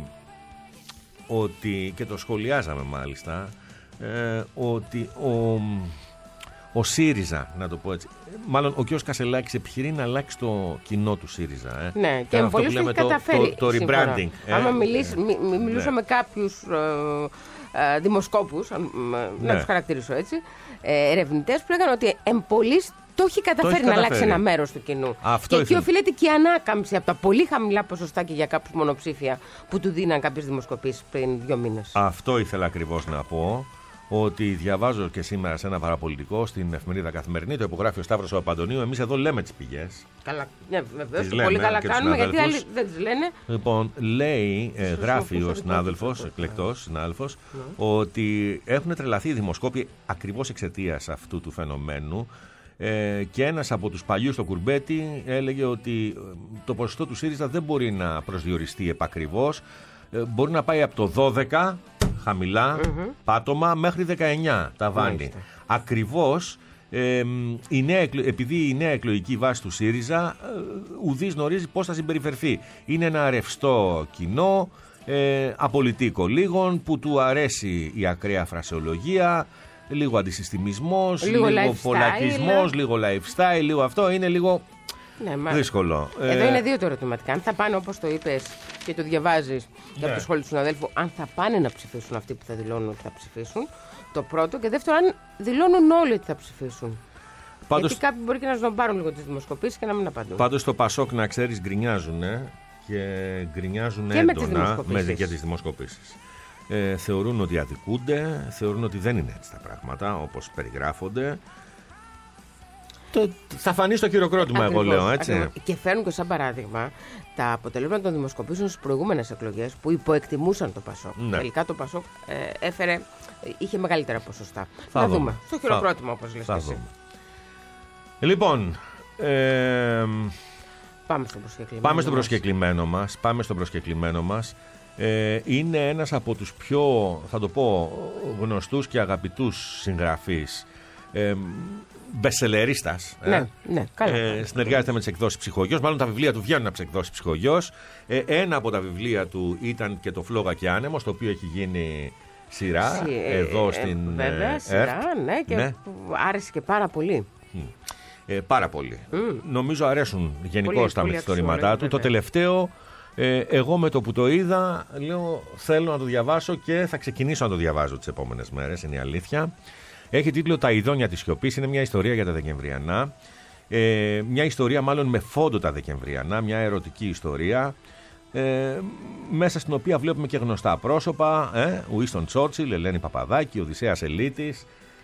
ότι, και το σχολιάζαμε μάλιστα, ε, ότι ο, ο ΣΥΡΙΖΑ, να το πω έτσι, μάλλον ο κ. Κασελάκης επιχειρεί να αλλάξει το κοινό του ΣΥΡΙΖΑ. Ε. Ναι, και με πολλές έχει καταφέρει. Το, το, το rebranding. Ε, Άμα μιλήσει, ε, μι, μι, μιλούσα ναι. με κάποιους ε, ε, δημοσκόπους, ε, ναι. να τους χαρακτηρίσω έτσι, ε, ερευνητές που λέγανε ότι εμπολής το έχει καταφέρει το έχει να καταφέρει. αλλάξει ένα μέρος του κοινού. Αυτό και ήθελε. εκεί οφείλεται και η ανάκαμψη από τα πολύ χαμηλά ποσοστά και για κάποιους μονοψήφια που του δίναν κάποιες δημοσκοπήσεις πριν δύο μήνες. Αυτό ήθελα ακριβώς να πω. Ότι διαβάζω και σήμερα σε ένα παραπολιτικό στην εφημερίδα Καθημερινή, το υπογράφει ο Σταύρος ο Παπαντονίου. Εμείς εδώ λέμε τις πηγές. Καλά, ναι, βεβαίως. Πολύ καλά κάνουμε, γιατί άλλοι δεν τις λένε. Λοιπόν, λέει, ε, γράφει ο συνάδελφος, εκλεκτός συνάδελφος, yeah. ότι έχουν τρελαθεί οι δημοσκόποι ακριβώς εξαιτίας αυτού του φαινομένου. Ε, και ένας από τους παλιούς στο κουρμπέτι έλεγε ότι το ποσοστό του ΣΥΡΙΖΑ δεν μπορεί να προσδιοριστεί επακριβώς. Ε, μπορεί να πάει από το δώδεκα χαμηλά mm-hmm. πάτωμα μέχρι δεκαεννιά ταβάνι. Mm-hmm. Ακριβώς ε, η νέα, επειδή η νέα εκλογική βάση του ΣΥΡΙΖΑ ε, ουδής γνωρίζει πώς θα συμπεριφερθεί. Είναι ένα ρευστό κοινό, ε, απολυτίκο λίγων, που του αρέσει η ακραία φρασεολογία, λίγο αντισυστημισμός, λίγο, λίγο πολλακισμός, λίγο lifestyle, λίγο αυτό. Είναι λίγο ναι, δύσκολο. Εδώ ε... είναι δύο το ερωτηματικά. Αν θα πάνε, όπως το είπες και το διαβάζεις ναι. και από το σχόλιο του συναδέλφου, αν θα πάνε να ψηφίσουν αυτοί που θα δηλώνουν ότι θα ψηφίσουν. Το πρώτο. Και δεύτερο, αν δηλώνουν όλοι ότι θα ψηφίσουν. Πάντως... Γιατί κάποιοι μπορεί και να σνομπάρουν λίγο τις δημοσκοπήσεις και να μην απαντούν. Πάντως στο Πασόκ, να ξέρεις, γκρινιάζουν και γκρινιάζουν έντονα με τις δημοσκοπήσεις. Ε, θεωρούν ότι αδικούνται, θεωρούν ότι δεν είναι έτσι τα πράγματα όπως περιγράφονται. Το, θα φανεί στο χειροκρότημα, ακριβώς, εγώ λέω, έτσι. Ακριβώς. Και φέρνουν και σαν παράδειγμα τα αποτελέσματα των δημοσκοπήσεων στις προηγούμενες εκλογές που υποεκτιμούσαν το Πασόκ. Ναι. Τελικά το Πασόκ ε, έφερε, είχε μεγαλύτερα ποσοστά. Θα να δούμε. δούμε. Στο χειροκρότημα, όπως λες και εσύ. Λοιπόν, ε, πάμε στο προσκεκλημένο, πάμε στο προσκεκλημένο μας. Πάμε στο προσκεκλημένο μας. Ε, είναι ένας από τους πιο, θα το πω, γνωστούς και αγαπητούς συγγραφείς. Ε, μπεσελερίστας. Ναι, ε. ναι, καλά. Ε, συνεργάζεται με τις εκδόσεις Ψυχογιός. Μάλλον τα βιβλία του βγαίνουν από τις εκδόσεις Ψυχογιός. Ε, ένα από τα βιβλία του ήταν και το Φλόγα και Άνεμος, το οποίο έχει γίνει σειρά Συ, εδώ ε, στην. Βέβαια, ε, σειρά, ΕΡΤ. ναι, και Ναι. άρεσε και πάρα πολύ. Ε, πάρα πολύ. Mm. Νομίζω αρέσουν γενικώς τα πολύ μυθιστορήματά αξιόλογο, του. Το βέβαια. τελευταίο, ε, εγώ με το που το είδα, λέω θέλω να το διαβάσω και θα ξεκινήσω να το διαβάζω τις επόμενες μέρες, είναι η αλήθεια. Έχει τίτλο «Τα ειδόνια της σιωπής», είναι μια ιστορία για τα Δεκεμβριανά. Ε, μια ιστορία μάλλον με φόντο τα Δεκεμβριανά, μια ερωτική ιστορία. Ε, μέσα στην οποία βλέπουμε και γνωστά πρόσωπα, ε, Ουίνστον Τσόρτσιλ, Ελένη Παπαδάκη, Οδυσσέας Ελίτης.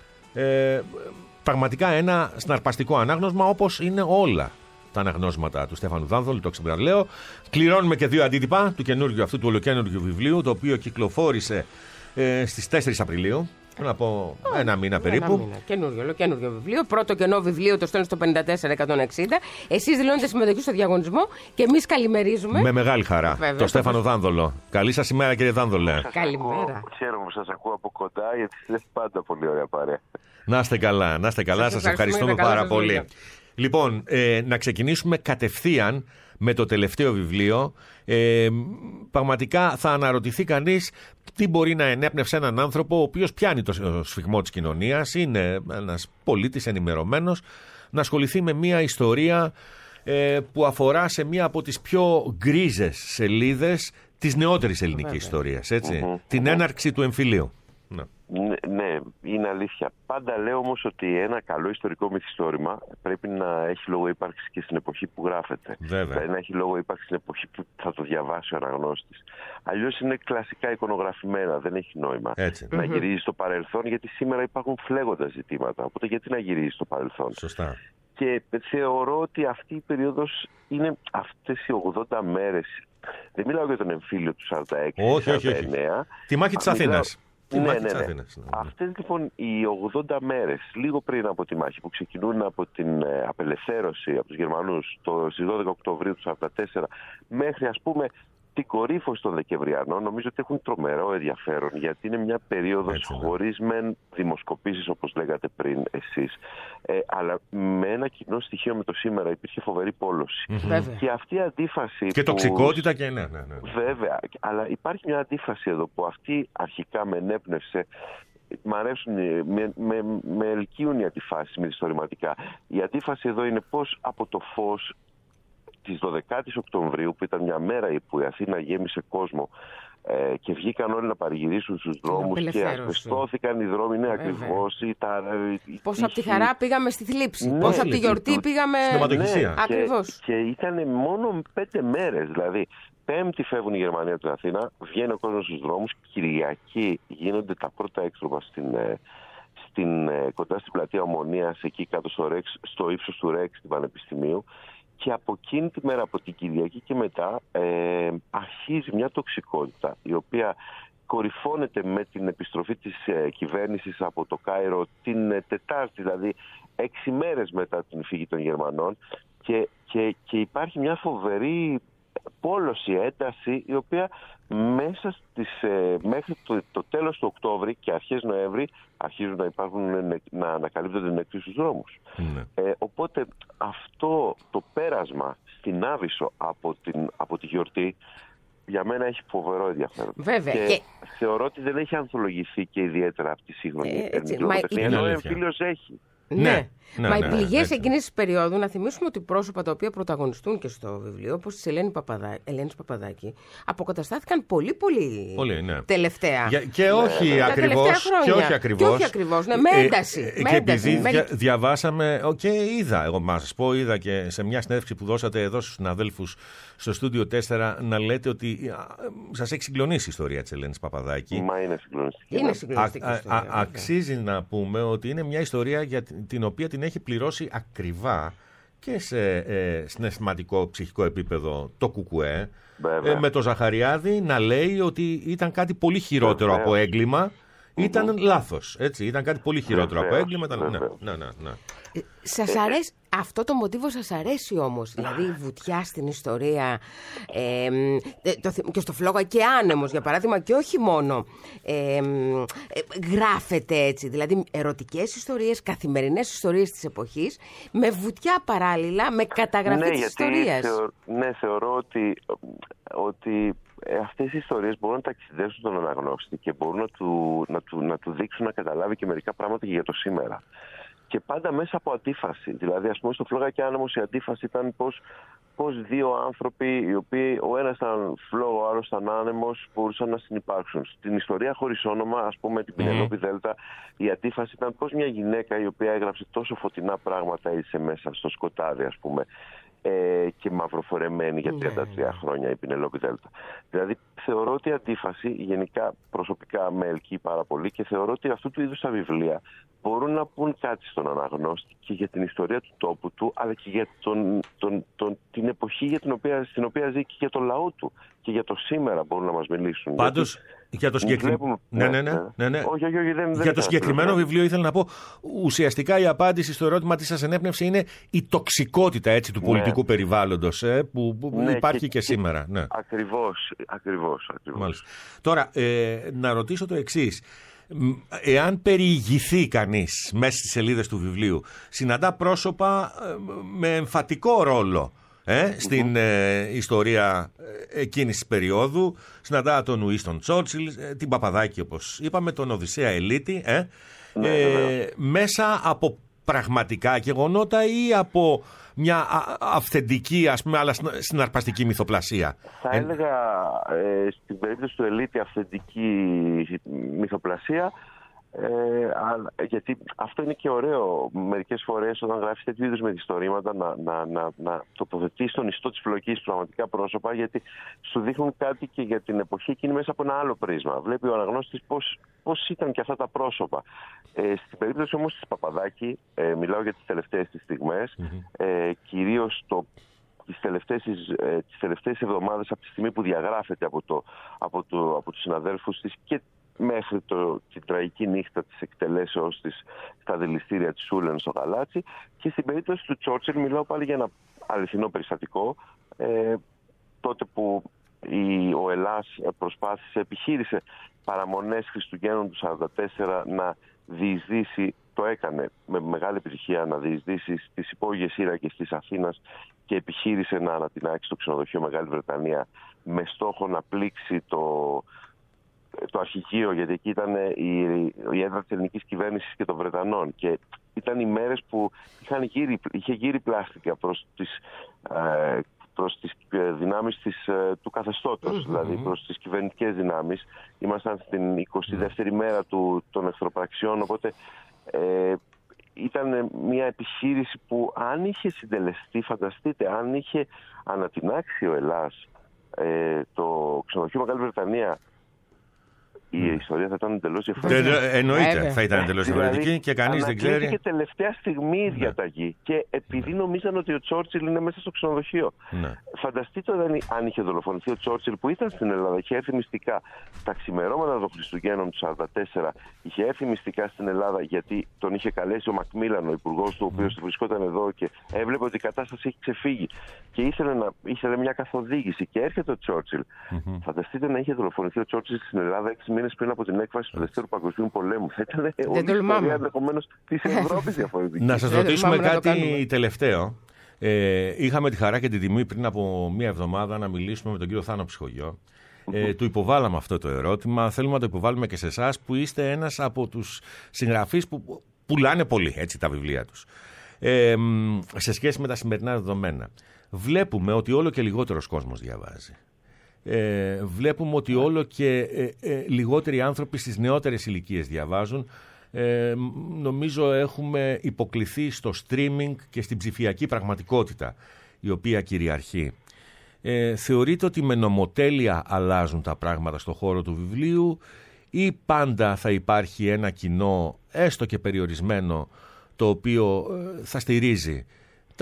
Ε, πραγματικά ένα συναρπαστικό ανάγνωσμα, όπως είναι όλα τα αναγνώσματα του Στέφανου Δάνδολου, το ξεμπραλέω. Κληρώνουμε και δύο αντίτυπα του καινούργιου αυτού του ολοκαίνουργιου βιβλίου, το οποίο κυκλοφόρησε ε, στις τέσσερις Απριλίου. Πριν από ένα μήνα περίπου. Ένα μήνα. Καινούριο, καινούριο βιβλίο. Πρώτο κενό βιβλίο, το στέλνει στο πέντε τέσσερα εκατόν εξήντα. Εσείς δηλώνετε συμμετοχή στο διαγωνισμό και εμείς καλημερίζουμε. Με μεγάλη χαρά. Βέβαια, το Στέφανο Δάνδολο. Καλή σας ημέρα, κύριε Δάνδολε. Καλημέρα. Χαίρομαι που σας ακούω από κοντά, γιατί είστε πάντα πολύ ωραία παρέα. Να είστε καλά, να είστε καλά. Σας Σας ευχαριστούμε ευχαριστούμε για τα καλά πάρα σας πολύ. λόγια. Λοιπόν, ε, να ξεκινήσουμε κατευθείαν με το τελευταίο βιβλίο. Ε, πραγματικά θα αναρωτηθεί κανείς τι μπορεί να ενέπνευσε έναν άνθρωπο ο οποίος πιάνει το σφιγμό της κοινωνίας, είναι ένας πολίτης ενημερωμένος, να ασχοληθεί με μια ιστορία ε, που αφορά σε μια από τις πιο γκρίζες σελίδες της νεότερης ελληνικής ιστορίας, έτσι, Mm-hmm. την έναρξη του εμφυλίου. Ναι. Ναι, ναι, είναι αλήθεια. Πάντα λέω όμως ότι ένα καλό ιστορικό μυθιστόρημα πρέπει να έχει λόγο ύπαρξη και στην εποχή που γράφεται. Βέβαια. Δηλαδή να έχει λόγο ύπαρξη στην εποχή που θα το διαβάσει ο αναγνώστης. Αλλιώς είναι κλασικά εικονογραφημένα, δεν έχει νόημα. Έτσι. Να γυρίζει στο παρελθόν, γιατί σήμερα υπάρχουν φλέγοντα ζητήματα. Οπότε γιατί να γυρίζει στο παρελθόν. Σωστά. Και θεωρώ ότι αυτή η περίοδος είναι αυτές οι ογδόντα μέρες. Δεν μιλάω για τον εμφύλιο του σαράντα έξι Όχι, όχι, σαράντα όχι. εννέα. Τη μάχη της Μιλάω- Αθήνας. Τη Ναι, μάχη ναι, της ναι. Αθήνας, ναι. Αυτές λοιπόν οι ογδόντα μέρες, λίγο πριν από τη μάχη, που ξεκινούν από την ε, απελευθέρωση από τους Γερμανούς το, στις δώδεκα Οκτωβρίου του σαράντα τέσσερα μέχρι ας πούμε την κορύφωση των Δεκεμβριανών, νομίζω ότι έχουν τρομερό ενδιαφέρον, γιατί είναι μια περίοδος Έτσι, ναι. χωρίς μεν δημοσκοπήσεις, όπως λέγατε πριν εσείς, ε, αλλά με ένα κοινό στοιχείο με το σήμερα. Υπήρχε φοβερή πόλωση. Βέβαια. Και αυτή η αντίφαση. Και που- τοξικότητα και ναι, ναι, ναι. Βέβαια, αλλά υπάρχει μια αντίφαση εδώ που αυτή αρχικά με ενέπνευσε. Μ' αρέσουν, με, με, με ελκύουν οι αντιφάσεις μυθιστορηματικά. Η αντίφαση εδώ είναι πώς από το φως της δωδεκάτης Οκτωβρίου, που ήταν μια μέρα που η Αθήνα γέμισε κόσμο, ε, και βγήκαν όλοι να παρηγυρίσουν στους δρόμους και απελευθέρωση. ασβεστώθηκαν οι δρόμοι, ναι, ακριβώς. Ήταν, Πώς από τη χαρά πήγαμε στη θλίψη. Ναι, Πώς από τη ναι, γιορτή το- πήγαμε. στην αιματοκυσία. Ναι, Ακριβώς. Και, και ήταν μόνο πέντε μέρες. Δηλαδή, Πέμπτη φεύγουν οι Γερμανοί από την Αθήνα, βγαίνει ο κόσμος στους δρόμους. Κυριακή γίνονται τα πρώτα έξτροπα στην, ε, στην, ε, κοντά στην πλατεία Ομονίας, εκεί κάτω στο, Ρεξ, στο ύψος του Ρεξ, του Πανεπιστημίου. Και από εκείνη τη μέρα, από την Κυριακή και μετά, ε, αρχίζει μια τοξικότητα, η οποία κορυφώνεται με την επιστροφή της ε, κυβέρνησης από το Κάιρο την ε, Τετάρτη, δηλαδή έξι μέρες μετά την φύγη των Γερμανών, και, και, και υπάρχει μια φοβερή πόλωση, ένταση, η οποία μέσα στις, ε, μέχρι το, το τέλος του Οκτώβρη και αρχές Νοέμβρη αρχίζουν να υπάρχουν, ε, να ανακαλύπτονται νεκροί στους δρόμους. Ναι. Ε, οπότε αυτό το πέρασμα στην Άβυσσο από, την, από τη γιορτή για μένα έχει φοβερό ενδιαφέρον. Βέβαια. Και, Και- θεωρώ ότι δεν έχει ανθολογηθεί και ιδιαίτερα από τη σύγχρονη Ε, έτσι, ελληνική μα λογοτεχνία, είναι ενώ ο αλήθεια. εμφύλιος έχει. Ναι. Ναι, ναι, Μα ναι, οι ναι, πληγές έτσι. εκείνης της περίοδου, να θυμίσουμε ότι πρόσωπα τα οποία πρωταγωνιστούν και στο βιβλίο, όπως της Ελένη Παπαδά... Ελένης Παπαδάκη, αποκαταστάθηκαν πολύ πολύ, Πολύ, ναι. τελευταία. Για- και όχι Τα ακριβώς. τελευταία Και χρόνια. όχι ακριβώς. Και όχι ακριβώς, ναι, με Ε, ένταση. ε, με και ένταση, επειδή με- δια- διαβάσαμε, ο, και είδα, εγώ να σας πω, είδα και σε μια συνέντευξη που δώσατε εδώ στους συναδέλφους στο Στούντιο τέσσερα να λέτε ότι α, σας έχει συγκλονίσει η ιστορία της Ελένης Παπαδάκη. Μα είναι συγκλονιστική. Είναι ναι. συγκλονιστική Α- α- ιστορία, α- βέβαια. αξίζει να πούμε ότι είναι μια ιστορία για την, την οποία την έχει πληρώσει ακριβά και σε ε, συναισθηματικό ψυχικό επίπεδο το Κουκουέ, Βέβαια. ε, με το Ζαχαριάδη να λέει ότι ήταν κάτι πολύ χειρότερο Βεβαίως. από έγκλημα. Ήταν λάθος, έτσι, ήταν κάτι πολύ χειρότερο από Βεβαίως, έγκλημα. Ήταν, ναι, βεβαίως. ναι, ναι, ναι. Σας αρέσει, Αυτό το μοτίβο σας αρέσει όμως, δηλαδή η βουτιά στην ιστορία ε, το, και στο Φλόγα και Άνεμος για παράδειγμα, και όχι μόνο ε, ε, γράφεται έτσι, δηλαδή ερωτικές ιστορίες, καθημερινές ιστορίες της εποχής με βουτιά παράλληλα, με καταγραφή ναι, της ιστορίας. Θεω, ναι, θεωρώ ότι, ότι αυτές οι ιστορίες μπορούν να ταξιδέψουν τον αναγνώστη και μπορούν να του, να, του, να του δείξουν να καταλάβει και μερικά πράγματα και για το σήμερα. Και πάντα μέσα από αντίφαση. Δηλαδή, ας πούμε, στο Φλόγα και Άνεμος η αντίφαση ήταν πως, πως δύο άνθρωποι, οι οποίοι ο ένας ήταν φλόγο, ο άλλος ήταν άνεμος, μπορούσαν να συνυπάρξουν. Στην ιστορία χωρίς όνομα, ας πούμε, την Πηνελόπη Δέλτα, η αντίφαση ήταν πως μια γυναίκα η οποία έγραψε τόσο φωτεινά πράγματα είσαι μέσα στο σκοτάδι, ας πούμε. Ε, και μαυροφορεμένη για τριάντα τρία χρόνια η Πηνελόπη Δέλτα. Δηλαδή θεωρώ ότι η αντίφαση γενικά προσωπικά με ελκύει πάρα πολύ και θεωρώ ότι αυτού του είδους τα βιβλία μπορούν να πούν κάτι στον αναγνώστη και για την ιστορία του τόπου του, αλλά και για τον, τον, τον, την εποχή για την οποία, στην οποία ζει και για το λαό του και για το σήμερα μπορούν να μας μιλήσουν. Πάντως, για το, συγκεκρι... ναι, ναι, ναι, ναι, ναι. Όχι, όχι, όχι, δεν, για δεν το συγκεκριμένο βιβλίο ήθελα να πω, ουσιαστικά η απάντηση στο ερώτημα τι σας ενέπνευσε είναι η τοξικότητα έτσι, του ναι. πολιτικού περιβάλλοντος ε, που, που ναι, υπάρχει και, και σήμερα. Ναι. Ακριβώς, ακριβώς. ακριβώς. Τώρα, ε, να ρωτήσω το εξής. Εάν περιηγηθεί κανείς μέσα στις σελίδες του βιβλίου, συναντά πρόσωπα με εμφατικό ρόλο ε, στην ε, ιστορία εκείνης της περίοδου. Συναντά τον Ουίνστον Τσόρτσιλ, την Παπαδάκη όπως είπαμε, τον Οδυσσέα Ελίτη ε, ναι, ε, μέσα από πραγματικά γεγονότα ή από μια αυθεντική, ας πούμε, αλλά συναρπαστική μυθοπλασία. Θα ε... έλεγα ε, στην περίπτωση του Ελίτη αυθεντική μυθοπλασία, ε, α, γιατί αυτό είναι και ωραίο μερικές φορές όταν γράφεις τέτοιου είδους μυθιστορήματα να, να, να, να τοποθετείς στον ιστό της φλογής πραγματικά πρόσωπα, γιατί σου δείχνουν κάτι και για την εποχή εκείνη μέσα από ένα άλλο πρίσμα. Βλέπει ο αναγνώστης πώς, πώς ήταν και αυτά τα πρόσωπα. Ε, στην περίπτωση όμως της Παπαδάκη, ε, μιλάω για τις τελευταίες τις στιγμές, mm-hmm. ε, κυρίως το τις τελευταίες, ε, τις τελευταίες εβδομάδες από τη στιγμή που διαγράφεται από, το, από, το, από τους συναδέλφους της και μέχρι το, την τραγική νύχτα της εκτελέσεως της στα δηληστήρια της Σούλεν στο Γαλάτσι. Και στην περίπτωση του Τσόρτσιλ μιλάω πάλι για ένα αληθινό περιστατικό, ε, τότε που η, ο Ελλάς προσπάθησε, επιχείρησε παραμονές Χριστουγέννων του σαράντα τέσσερα να διεισδύσει, το έκανε με μεγάλη επιτυχία, να διεισδύσει στις υπόγειες σύρακες της Αθήνας και επιχείρησε να ανατινάξει το ξενοδοχείο Μεγάλη Βρετανία με στόχο να πλήξει το, το αρχηγείο, γιατί εκεί ήταν η, η έδρα της ελληνικής κυβέρνησης και των Βρετανών και ήταν οι μέρες που είχαν γύρει, είχε γύρει πλάστικα προς τις, ε, προς τις δυνάμεις της, του καθεστώτος, mm-hmm. δηλαδή προς τις κυβερνητικές δυνάμεις. Ήμασταν στην εικοστή δεύτερη μέρα του, των εχθροπραξιών, οπότε ε, ήταν μια επιχείρηση που αν είχε συντελεστεί, φανταστείτε, αν είχε ανατινάξει ο Ελλάς ε, το ξενοδοχείο Μεγάλη Βρετανία, η ιστορία θα ήταν εντελώς διαφορετική. Εννοείται, θα ήταν εντελώς διαφορετική δηλαδή, και κανείς δεν ξέρει. Και τελευταία στιγμή η διαταγή. Και επειδή ναι. νομίζαν ότι ο Τσόρτσιλ είναι μέσα στο ξενοδοχείο. Ναι. Φανταστείτε αν είχε δολοφονηθεί ο Τσόρτσιλ που ήταν στην Ελλάδα, είχε έρθει μυστικά τα ξημερώματα των Χριστουγέννων του σαράντα τέσσερα, είχε έρθει μυστικά στην Ελλάδα γιατί τον είχε καλέσει ο Μακμίλαν, ο υπουργός του, ο οποίος βρισκόταν εδώ και έβλεπε ότι η κατάσταση έχει ξεφύγει. Και ήθελε, να, ήθελε μια καθοδήγηση. Και έρχεται ο Τσόρτσιλ. Mm-hmm. Φανταστείτε να είχε δολοφονηθεί ο Τσόρτσιλ στην Ελλάδα έξι μήνες πριν από την έκβαση του Δευτέρου Παγκοσμίου Πολέμου. Θα ήταν όλη η ιστορία ενδεχομένως της Ευρώπης διαφορετική. Να σας ρωτήσουμε κάτι τελευταίο. Ε, είχαμε τη χαρά και την τιμή πριν από μία εβδομάδα να μιλήσουμε με τον κύριο Θάνο Ψυχογειό. Ε, του υποβάλαμε αυτό το ερώτημα. Θέλουμε να το υποβάλουμε και σε εσάς που είστε ένας από τους συγγραφείς που πουλάνε πολύ έτσι, τα βιβλία τους. Ε, σε σχέση με τα σημερινά δεδομένα. Βλέπουμε ότι όλο και λιγότερος κόσμος διαβάζει. Ε, βλέπουμε ότι όλο και ε, ε, λιγότεροι άνθρωποι στις νεότερες ηλικίες διαβάζουν. Ε, νομίζω έχουμε υποκληθεί στο streaming και στην ψηφιακή πραγματικότητα η οποία κυριαρχεί. Ε, θεωρείτε ότι με νομοτέλεια αλλάζουν τα πράγματα στο χώρο του βιβλίου ή πάντα θα υπάρχει ένα κοινό έστω και περιορισμένο το οποίο ε, θα στηρίζει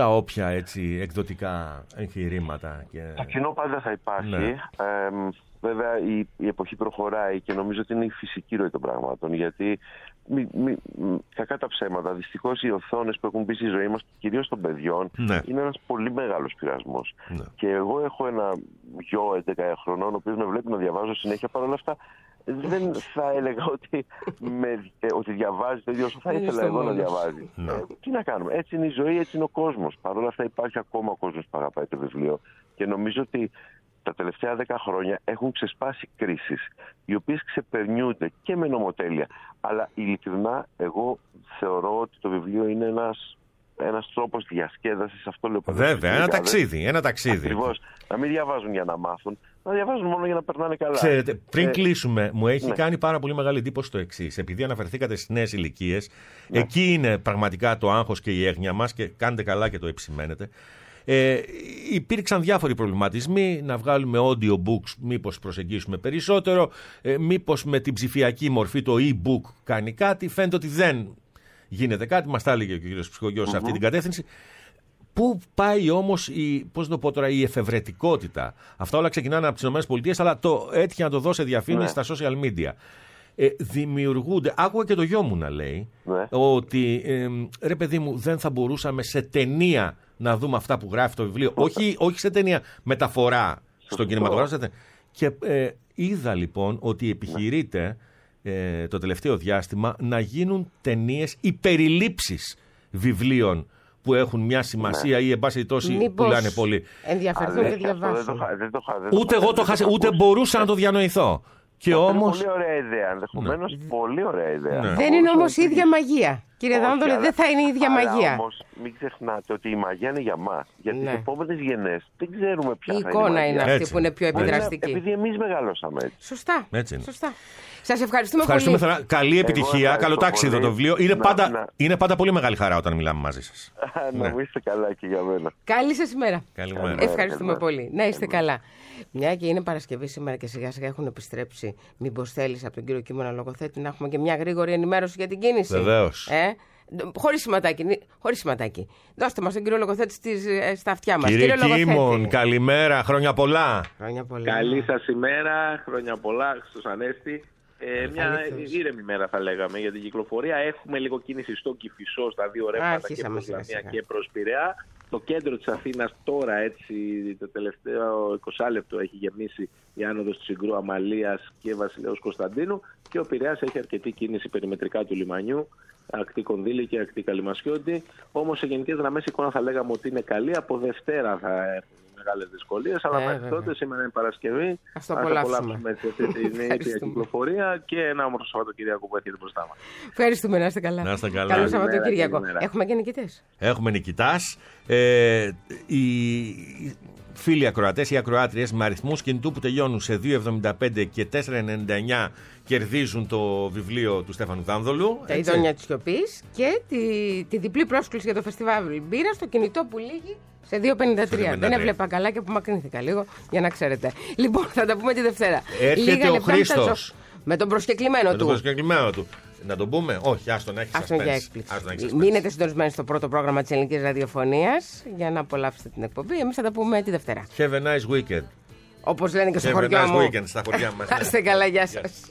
τα όποια έτσι εκδοτικά εγχειρήματα. Και... Το κοινό πάντα θα υπάρχει. Ναι. Ε, βέβαια η, η εποχή προχωράει και νομίζω ότι είναι η φυσική ροή των πραγμάτων. Γιατί μη, μη, κακά τα ψέματα, δυστυχώς οι οθόνες που έχουν μπει στη ζωή μας, κυρίως των παιδιών, ναι. είναι ένας πολύ μεγάλος πειρασμός. Ναι. Και εγώ έχω ένα γιο έντεκα χρονών, ο οποίος με βλέπει να διαβάζω συνέχεια. Παρ' όλα αυτά, δεν θα έλεγα ότι, με, ε, ότι διαβάζει το ίδιο όσο θα ήθελα εγώ να διαβάζει. Ναι. Ε, τι να κάνουμε. Έτσι είναι η ζωή, έτσι είναι ο κόσμος. Παρ' όλα αυτά, υπάρχει ακόμα ο κόσμος που αγαπάει το βιβλίο. Και νομίζω ότι τα τελευταία δέκα χρόνια έχουν ξεσπάσει κρίσεις, οι οποίες ξεπερνιούνται και με νομοτέλεια. Αλλά ειλικρινά, εγώ θεωρώ ότι το βιβλίο είναι ένας, ένας τρόπος διασκέδασης. Αυτό λέω πάντα. Βέβαια, ένα ταξίδι. Ένα ταξίδι. Ακριβώς. Να μην διαβάζουν για να μάθουν, να διαβάζουν μόνο για να περνάνε καλά. Ξέρετε, πριν ε, κλείσουμε, μου έχει ναι. κάνει πάρα πολύ μεγάλη εντύπωση το εξής. Επειδή αναφερθήκατε στις νέες ηλικίες, ναι. εκεί είναι πραγματικά το άγχος και η έγνοια μας και κάντε καλά και το επισημαίνετε. Ε, υπήρξαν διάφοροι προβληματισμοί, να βγάλουμε audiobooks, μήπως προσεγγίσουμε περισσότερο, ε, μήπως με την ψηφιακή μορφή το e-book κάνει κάτι. Φαίνεται ότι δεν γίνεται κάτι, μας τα έλεγε ο κ. Ψυχογιός σε αυτή την κατεύθυνση. Πού πάει όμως η, πώς το πω τώρα, η εφευρετικότητα? Αυτά όλα ξεκινάνε από τις ΗΠΑ, αλλά το έτυχε να το δώσει διαφήμιση ναι. στα social media. Ε, δημιουργούνται, άκουγα και το γιο μου να λέει, ναι. ότι ε, ρε παιδί μου, δεν θα μπορούσαμε σε ταινία να δούμε αυτά που γράφει το βιβλίο. όχι, όχι σε ταινία μεταφορά στον κινηματογράφο. Και ε, είδα λοιπόν ότι επιχειρείται ε, το τελευταίο διάστημα να γίνουν ταινίες ή περιλήψεις βιβλίων που έχουν μια σημασία ναι. ή εν πάση τόση πουλάνε πολύ. Ενδιαφερθούν και διαβάσουν. Ούτε εγώ το χάσα, ούτε μπορούσα να το διανοηθώ. Και όμως... Είναι πολύ ωραία ιδέα, ενδεχομένως ναι. πολύ ωραία ιδέα. Ναι. Δεν είναι όμως η ίδια μαγεία. Κύριε Δάνδολη, δεν θα είναι η ίδια αλλά μαγεία. Όμως μην ξεχνάτε ότι η μαγεία είναι για μας. Για τις ναι. επόμενες γενιές δεν ξέρουμε ποια η θα εικόνα είναι. Η είναι αυτή έτσι. που είναι πιο επιδραστική. Επειδή εμείς μεγαλώσαμε έτσι. Σωστά. Έτσι είναι. Σωστά. Σας ευχαριστούμε, ευχαριστούμε πολύ. Θα... Καλή επιτυχία, καλό ταξίδι το βιβλίο. Είναι, να, πάντα, να... είναι πάντα πολύ μεγάλη χαρά όταν μιλάμε μαζί σας. Να μου είστε καλά και για μένα. Καλή σας ημέρα. Καλημέρα. Ευχαριστούμε πολύ. Να είστε καλά. Μια και είναι Παρασκευή σήμερα και σιγά σιγά έχουν επιστρέψει, μήπως θέλεις από τον κύριο Κίμωνα Λογοθέτη να έχουμε και μια γρήγορη ενημέρωση για την κίνηση. Βεβαίως. Ε? Χωρίς σηματάκι, χωρίς σηματάκι. Δώστε μας τον κύριο Λογοθέτη στις, στα αυτιά μας. Κύριε Κίμων, καλημέρα, χρόνια πολλά. Χρόνια πολλά. Καλή σας ημέρα, χρόνια πολλά στους Ανέστη. Ε, μια ήρεμη μέρα θα λέγαμε για την κυκλοφορία. Έχουμε λίγο κίνηση στο Κηφισό, στα δύο ρεύματα και προς Λαμία και προς Πειραιά. Το κέντρο της Αθήνας τώρα, έτσι, το τελευταίο είκοσι λεπτό έχει γεμίσει η άνοδος του Συγκρού, Αμαλίας και Βασιλέως Κωνσταντίνου, και ο Πειραιάς έχει αρκετή κίνηση περιμετρικά του λιμανιού, ακτή Κονδύλη και ακτή Καλιμασιώτη. Όμως σε γενικές γραμμές η εικόνα θα λέγαμε ότι είναι καλή. Από Δευτέρα θα έχουν μεγάλες δυσκολίες, αλλά μέχρι τότε, σήμερα είναι Παρασκευή. Ας το απολαύσουμε την κυκλοφορία και ένα όμορφο Σαββατοκύριακο που έρχεται μπροστά μας. Ευχαριστούμε, να είστε καλά. Να είστε καλά. Καλό Σαββατοκύριακο. Έχουμε και νικητές. Έχουμε νικητάς. Ε, οι φίλοι ακροατές, οι ακροάτριες με αριθμούς κινητού που τελειώνουν σε δύο εβδομήντα πέντε και τέσσερα ενενήντα εννιά κερδίζουν το βιβλίο του Στέφανου Δάνδολου. Τα ειδόνια της σιωπής και τη, τη διπλή πρόσκληση για το φεστιβάλ μπύρα στο κινητό που λύγει σε δύο πενήντα τρία. Δεν έβλεπα καλά και απομακρύνθηκα λίγο, για να ξέρετε. Λοιπόν, θα τα πούμε τη Δευτέρα. Έρχεται ο Χρήστος. Με τον προσκεκλημένο με του. τον προσκεκλημένο του. Να τον πούμε, όχι, άστον έχει suspense. Μείνετε συντονισμένοι στο πρώτο πρόγραμμα της Ελληνικής Ραδιοφωνίας για να απολαύσετε την εκπομπή. Εμείς θα τα πούμε τη Δευτέρα. Have a nice weekend. Όπως λένε και στο Have χωριό a nice μου. weekend στα χωριά μας. Είστε καλά, γεια σας.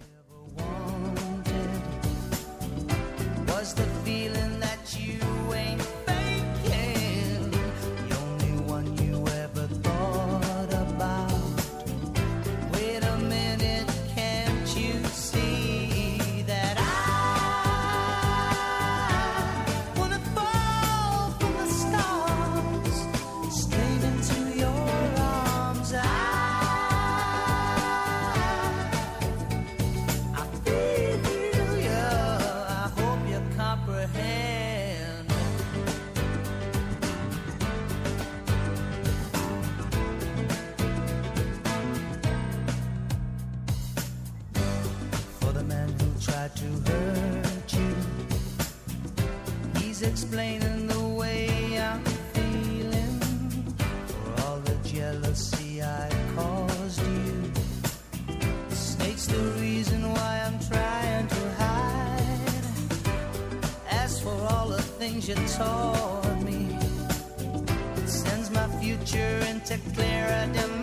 To hurt you, he's explaining the way I'm feeling for all the jealousy I caused you. The snake's the reason why I'm trying to hide. As for all the things you taught me, future into clearer dimensions.